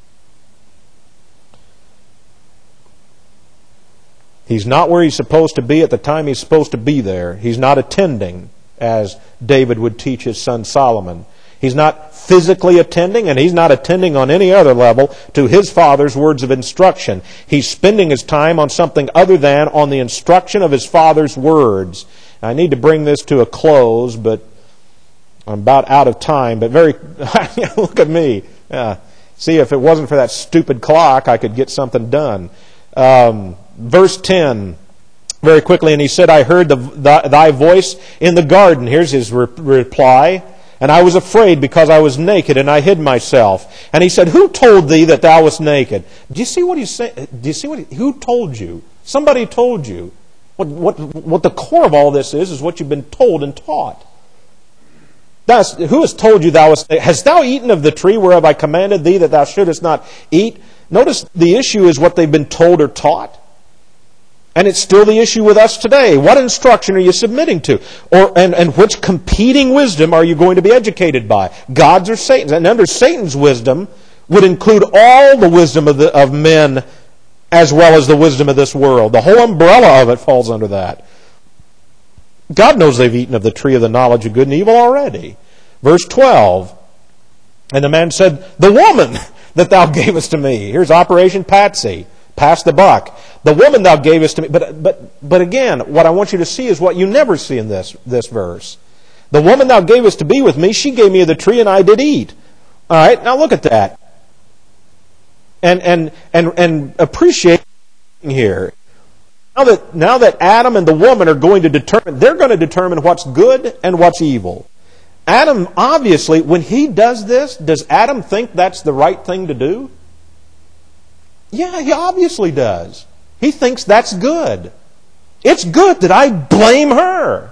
He's not where he's supposed to be at the time he's supposed to be there. He's not attending, as David would teach his son Solomon. He's not physically attending, and he's not attending on any other level to his father's words of instruction. He's spending his time on something other than on the instruction of his father's words. I need to bring this to a close, but I'm about out of time. But very, look at me. Uh, see, if it wasn't for that stupid clock, I could get something done. Um, verse ten, very quickly, and he said, I heard the, the, thy voice in the garden. Here's his re- reply. And I was afraid because I was naked, and I hid myself. And he said, who told thee that thou wast naked? Do you see what he's saying? Do you see what he, who told you? Somebody told you. What, what, what the core of all this is, is what you've been told and taught. Thus, who has told you thou wast naked? Hast thou eaten of the tree whereof I commanded thee that thou shouldest not eat? Notice the issue is what they've been told or taught. And it's still the issue with us today. What instruction are you submitting to? Or and, and which competing wisdom are you going to be educated by? God's or Satan's? And under Satan's wisdom would include all the wisdom of, the, of men as well as the wisdom of this world. The whole umbrella of it falls under that. God knows they've eaten of the tree of the knowledge of good and evil already. Verse twelve. And the man said, the woman that thou gavest to me. Here's Operation Patsy. Pass the buck. The woman thou gavest to me. But but but again, what I want you to see is what you never see in this, this verse. The woman thou gavest to be with me, she gave me of the tree and I did eat. All right, now look at that. And and and and appreciate here. Now that now that Adam and the woman are going to determine, they're going to determine what's good and what's evil. Adam, obviously, when he does this, does Adam think that's the right thing to do? Yeah, he obviously does. He thinks that's good. It's good that I blame her.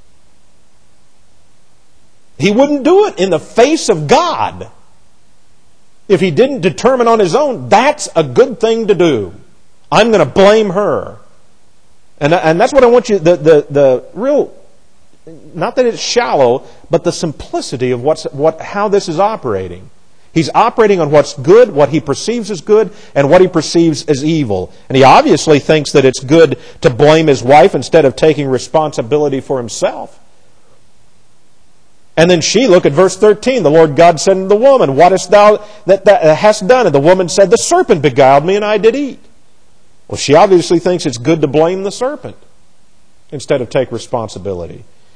He wouldn't do it in the face of God. If he didn't determine on his own, that's a good thing to do. I'm going to blame her. And, and that's what I want you, the, the, the real, not that it's shallow, but the simplicity of what's, what, how this is operating. He's operating on what's good, what he perceives as good, and what he perceives as evil. And he obviously thinks that it's good to blame his wife instead of taking responsibility for himself. And then she, look at verse thirteen. The Lord God said unto the woman, what hast thou that thou hast done? And the woman said, the serpent beguiled me, and I did eat. Well, she obviously thinks it's good to blame the serpent instead of take responsibility.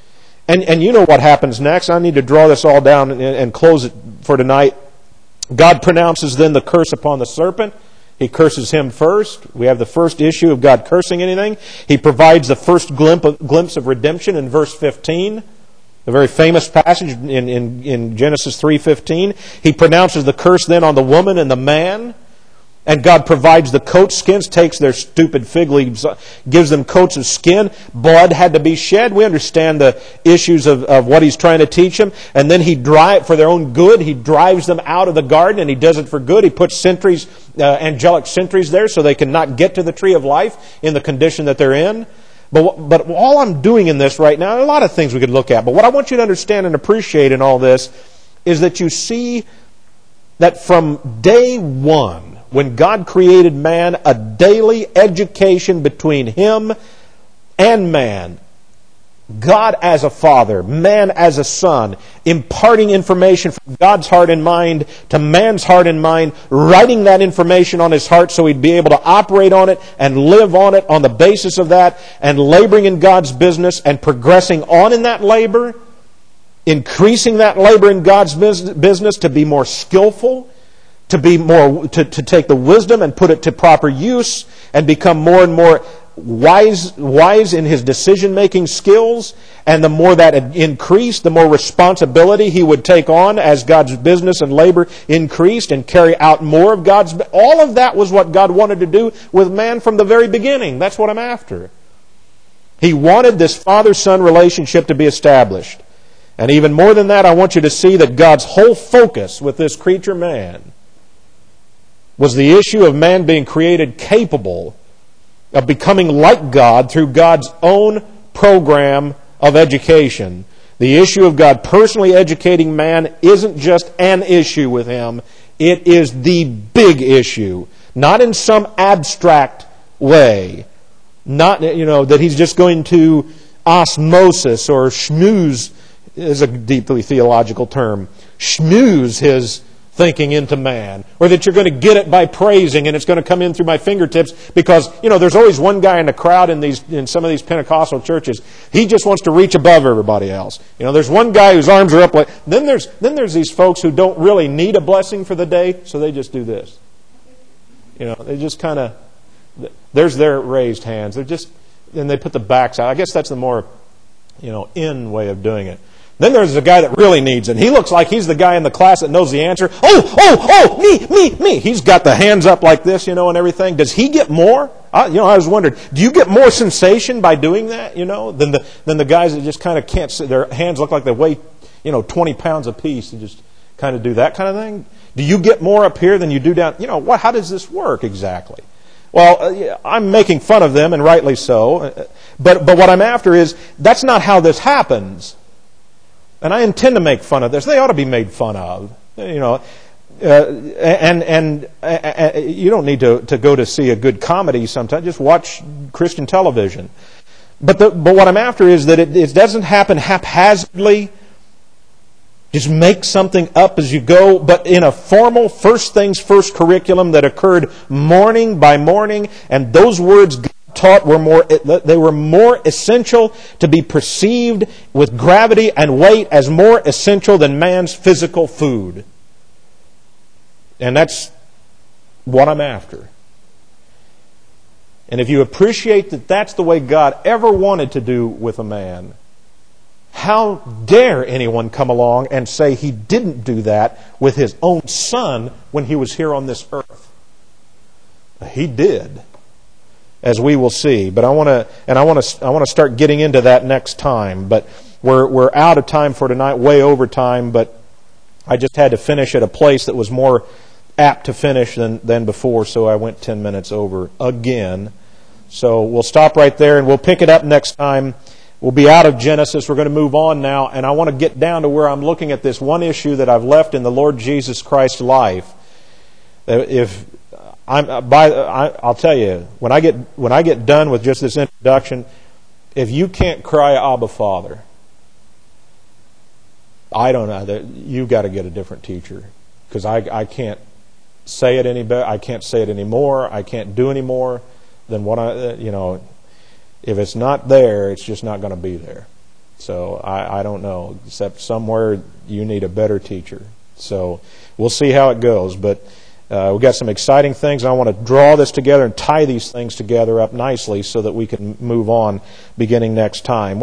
And, and you know what happens next. I need to draw this all down and, and close it for tonight. God pronounces then the curse upon the serpent. He curses him first. We have the first issue of God cursing anything. He provides the first glimpse of, glimpse of redemption in verse fifteen. The very famous passage in, in, in Genesis three fifteen. He pronounces the curse then on the woman and the man. And God provides the coat skins, takes their stupid fig leaves, gives them coats of skin. Blood had to be shed. We understand the issues of, of what He's trying to teach them. And then He drive for their own good. He drives them out of the garden, and He does it for good. He puts sentries, uh, angelic sentries there so they cannot get to the tree of life in the condition that they're in. But, but all I'm doing in this right now, a lot of things we could look at, but what I want you to understand and appreciate in all this is that you see that from day one, when God created man, a daily education between Him and man. God as a father, man as a son, imparting information from God's heart and mind to man's heart and mind, writing that information on his heart so he'd be able to operate on it and live on it on the basis of that, and laboring in God's business and progressing on in that labor, increasing that labor in God's business to be more skillful, to be more to, to take the wisdom and put it to proper use and become more and more wise wise in his decision-making skills. And the more that increased, the more responsibility he would take on as God's business and labor increased and carry out more of God's... All of that was what God wanted to do with man from the very beginning. That's what I'm after. He wanted this father-son relationship to be established. And even more than that, I want you to see that God's whole focus with this creature man was the issue of man being created capable of becoming like God through God's own program of education. The issue of God personally educating man isn't just an issue with Him. It is the big issue. Not in some abstract way. Not, you know, that He's just going to osmosis or schmooze, is a deeply theological term, schmooze His thinking into man, or that you're going to get it by praising and it's going to come in through my fingertips because, you know, there's always one guy in the crowd in these in some of these Pentecostal churches. He just wants to reach above everybody else. You know, there's one guy whose arms are up like, then there's then there's these folks who don't really need a blessing for the day, so they just do this. You know, they just kind of, there's their raised hands. They're just, and they put the backs out. I guess that's the more, you know, in way of doing it. Then there's the guy that really needs it. He looks like he's the guy in the class that knows the answer. Oh, oh, oh, me, me, me. He's got the hands up like this, you know, and everything. Does he get more? I, you know, I was wondering, do you get more sensation by doing that, you know, than the than the guys that just kind of can't sit, their hands look like they weigh, you know, twenty pounds apiece and just kind of do that kind of thing? Do you get more up here than you do down? You know, what? How does this work exactly? Well, uh, yeah, I'm making fun of them, and rightly so. But but what I'm after is, that's not how this happens. And I intend to make fun of this. They ought to be made fun of. You know, uh, and and uh, you don't need to, to go to see a good comedy sometimes. Just watch Christian television. But the, but what I'm after is that it, it doesn't happen haphazardly. Just make something up as you go, but in a formal first things first curriculum that occurred morning by morning, and those words taught were more they were more essential to be perceived with gravity and weight as more essential than man's physical food. And that's what I'm after. And if you appreciate that that's the way God ever wanted to do with a man, how dare anyone come along and say He didn't do that with His own Son when He was here on this earth? He did, as we will see. But I want to, and I want to, I want to start getting into that next time. But we're we're out of time for tonight, way over time. But I just had to finish at a place that was more apt to finish than than before, so I went ten minutes over again. So we'll stop right there, and we'll pick it up next time. We'll be out of Genesis. We're going to move on now, and I want to get down to where I'm looking at this one issue that I've left in the Lord Jesus Christ's life. If I'm, by, I, I'll tell you, when I get when I get done with just this introduction, if you can't cry Abba Father, I don't know. You've got to get a different teacher, because I I can't say it any better. I can't say it anymore. I can't do any more than what I you know. If it's not there, it's just not going to be there. So I, I don't know, except somewhere you need a better teacher. So we'll see how it goes. But uh, we've got some exciting things. I want to draw this together and tie these things together up nicely so that we can move on beginning next time.